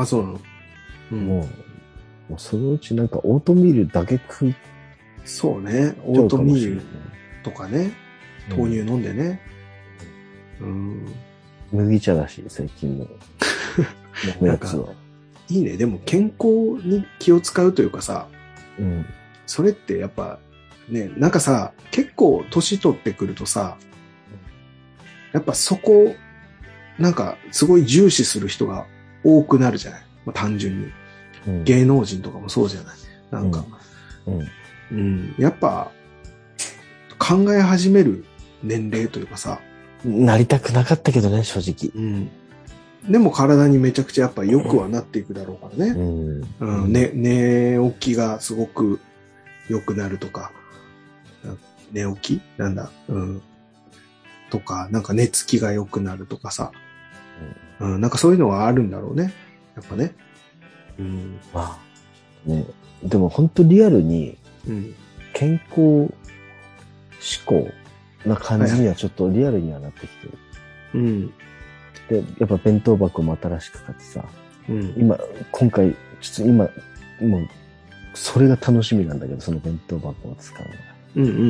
あ、そうなの。
うん、もう、もうそのうちなんかオートミールだけ食う。
そうね。オートミールとかね。豆乳飲んでね。うん。
麦茶だし、最近の。飲むやつは。
いいね。でも健康に気を使うというかさ。うん。それってやっぱ、ね、なんかさ、結構年取ってくるとさ、やっぱそこ、なんかすごい重視する人が多くなるじゃない。まあ、単純に、うん。芸能人とかもそうじゃない。なんか。うん。うんうん、やっぱ、考え始める年齢というかさ。
なりたくなかったけどね、正直。
うん。でも体にめちゃくちゃやっぱ良くはなっていくだろうからね。うん。うん、ね、寝起きがすごく良くなるとか。寝起きなんだ。うん。とか、なんか寝つきが良くなるとかさ。うん。うん、なんかそういうのはあるんだろうね。やっぱね。
うん。まあ。ね。でも本当リアルに、うん、健康志向な感じにはちょっとリアルにはなってきてる。うん。で、やっぱ弁当箱も新しく買ってさ、うん、今、今回、ちょっと今、もう、それが楽しみなんだけど、その弁当箱を使うのが。うんうんうんうん。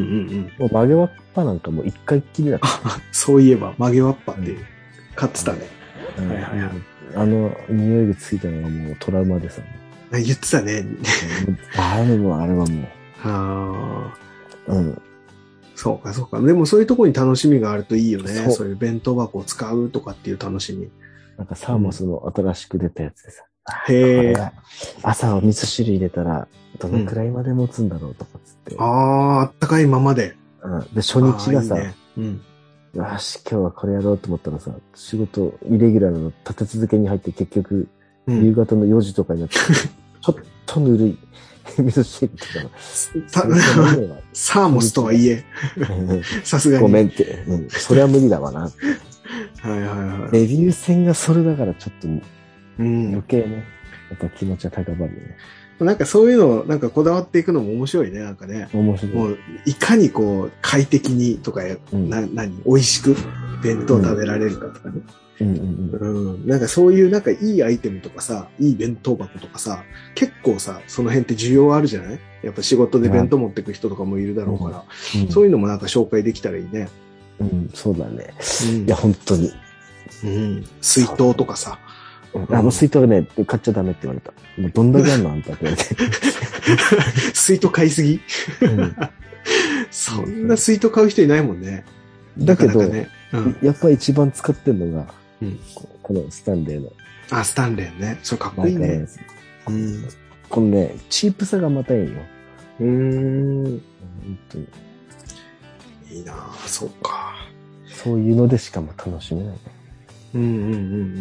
もう曲げわっぱなんかもう一回っきりだった。
そういえば曲げわっぱって買ってたね。うん、はいはいはい。
あの匂いがついたのがもうトラウマでさ、ね。
言ってたね。
あれもあれはもう。
はあ。うん。そうか、そうか。でもそういうところに楽しみがあるといいよね。そう、そういう弁当箱を使うとかっていう楽しみ。
なんかサーモスの新しく出たやつでさ。
うん、へえ。
朝お味噌汁入れたら、どのくらいまで持つんだろうとかつって。
うん、ああ、あったかいままで。
うん。で、初日がさ、いいね、うん。よし、今日はこれやろうと思ったらさ、仕事、イレギュラーの立て続けに入って結局、うん、夕方のよじとかになって、ちょっとぬるい。味噌汁とか。
サーモスとはいえ。さすがに。
ごめんって。うん。それは無理だわな。
はいはいはい。
デビュー戦がそれだからちょっと、うん、余計ね、やっぱ気持ちは高まるよね。
なんかそういうの、なんかこだわっていくのも面白いね、なんかね。
面白い。
もう、いかにこう、快適にとか、うん、な、何美味しく弁当食べられるかとかね。うんうんうんうん、なんかそういうなんかいいアイテムとかさ、いい弁当箱とかさ、結構さ、その辺って需要あるじゃない？やっぱ仕事で弁当持ってく人とかもいるだろうから、うんうん、そういうのもなんか紹介できたらいいね。
うん、そうだね。うん、いや、本当に。
うん。水筒とかさ。
あの水筒ね、買っちゃダメって言われた。もうどんだけあんのあんたって言われて。
水筒買いすぎ、うん、そんな水筒買う人いないもんね。
だけど、ねうん、やっぱ一番使ってんのが、うん、このスタンレーの。
あ、スタンレーね。それかっこいいね。
うん、このね、チープさがまたいいよ。うーん。本当に。
いいなぁ、そうか。
そういうのでしかも楽しめないね。
うんうんうんうん。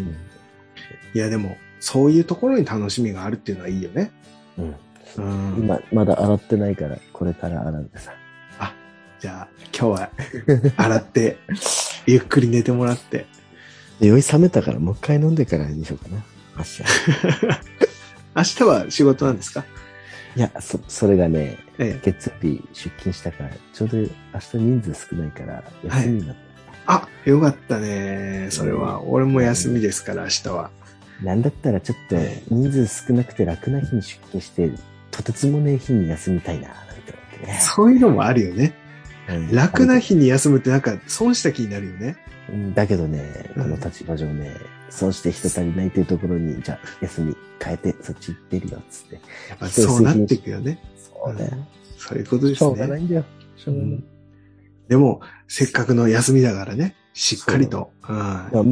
いやでも、そういうところに楽しみがあるっていうのはいいよね。
うん。うん、今、まだ洗ってないから、これから洗うんでさ。
あ、じゃあ、今日は洗って、ゆっくり寝てもらって。
酔い冷めたからもう一回飲んでからにしようかな。
明日は仕事なんですか？
いや、そ、それがね、
ええ、
月曜日出勤したから、ちょうど明日人数少ないから、休みになった。
はい、あ、よかったね。それは。俺も休みですから、明日は。
なんだったらちょっと人数少なくて楽な日に出勤して、とてつもねえ日に休みたいな、なんて思ってね。
そういうのもあるよね。うん、楽な日に休むってなんか損した気になるよね。
だけどね、この立場上ね、うん、損して人足りないというところに、じゃあ休み変えてそっち行ってるよ、つって。や
っぱそうなっていくよね。
そうね、うん。
そういうことですね。
しょうがないんだよ。しょうがない。うん、
でも、せっかくの休みだからね、しっかりと。
うん、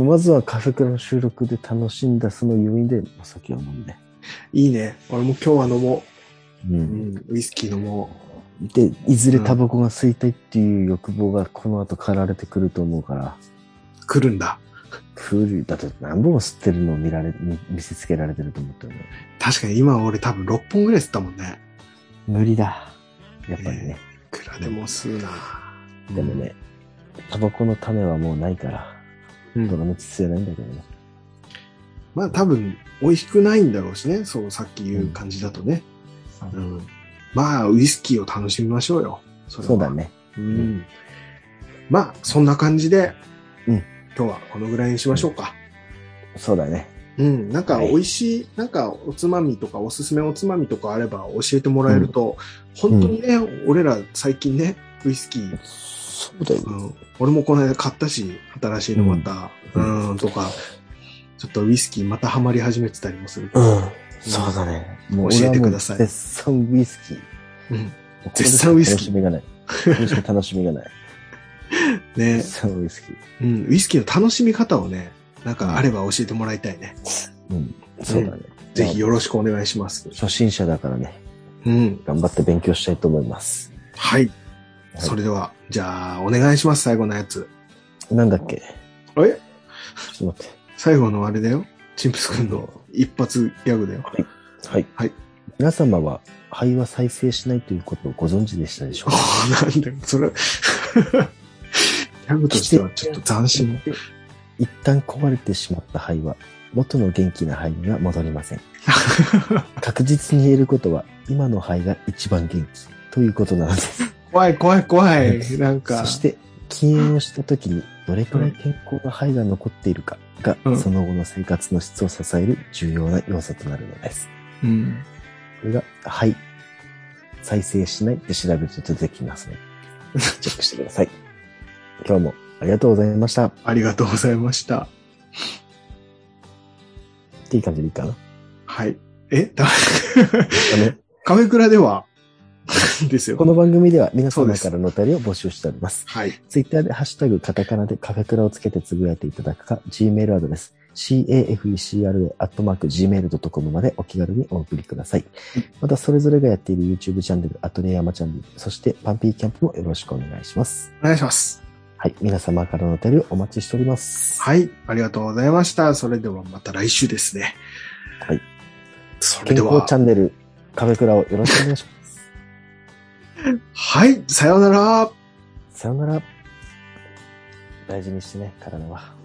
まずはカフェクラの収録で楽しんだその余韻でお酒を飲んで。
いいね。俺も今日は飲もう。うん。うん、ウイスキー飲もう。
で、いずれタバコが吸いたいっていう欲望がこの後駆られてくると思うから。
来るんだ。
来る。だって何本も吸ってるのを見られ、見せつけられてると思ったよね。
確かに今俺多分ろっぽんぐらい吸ったもんね。
無理だ。やっぱりね。
いくらでも吸うな。
でもね、タバコの種はもうないから、どの道吸えないんだけどね。
まあ多分美味しくないんだろうしね。そう、さっき言う感じだとね。うん。うん、まあ、ウイスキーを楽しみましょうよ。
それはそうだね。
うん。うん、まあ、そんな感じで、うん、今日はこのぐらいにしましょうか。
うん、そうだね。
うん。なんか、美味しい、はい、なんか、おつまみとか、おすすめおつまみとかあれば教えてもらえると、うん、本当にね、うん、俺ら最近ね、ウイスキー。
そうだよ、
うん。俺もこの間買ったし、新しいのまた、うん、うんとか、ちょっとウイスキーまたハマり始めてたりもするけど。
うん。そうだね。
もう教えてください。
絶賛ウイスキー。
うん。絶賛ウイスキー。
楽しみがない。楽しみがない。
ね。
絶賛ウイスキー。
うん。ウイスキーの楽しみ方をね、なんかあれば教えてもらいたいね。
うん。そうだね。
ぜひよろしくお願いします。
初心者だからね。
うん。
頑張って勉強したいと思います。
はい。それでは、じゃあ、お願いします。最後のやつ。
なんだっけ？
え？ちょっ
と待って。
最後のあれだよ。チンプス君の一発ギャグだよ。
はい。はい。
はい。
皆様は肺は再生しないということをご存知でしたでしょうか？
なんだよ、それ。ギャグとしてはちょっと斬新。
一旦壊れてしまった肺は元の元気な肺には戻りません。確実に言えることは今の肺が一番元気ということなのです。
怖い怖い怖い。なんか。
そして禁煙をした時にどれくらい健康な肺が残っているかが、うん、その後の生活の質を支える重要な要素となるのです。
うん、
これが肺再生しないって調べると出てきますね。チェックしてください。今日もありがとうございました。
ありがとうございました。
っていい感じでいいかな？
はい。えだカフェクラではですよ。
この番組では皆様からのお便りを募集しております。
はい。
ツイッターでハッシュタグカタカナでカフェクラをつけてつぶやいていただくか、Gmail アドレス カフェクラ アットマーク ジーメール ドットコム までお気軽にお送りください。またそれぞれがやっている YouTube チャンネル、アトリエ山チャンネル、そしてパンピーキャンプもよろしくお願いします。
お願いします。
はい。皆様からのお便りをお待ちしております。
はい。ありがとうございました。それではまた来週ですね。
はい。
それでは。
健康チャンネル、カフェクラをよろしくお願いします。
はい。さようなら。
さようなら。大事にしてね、体は。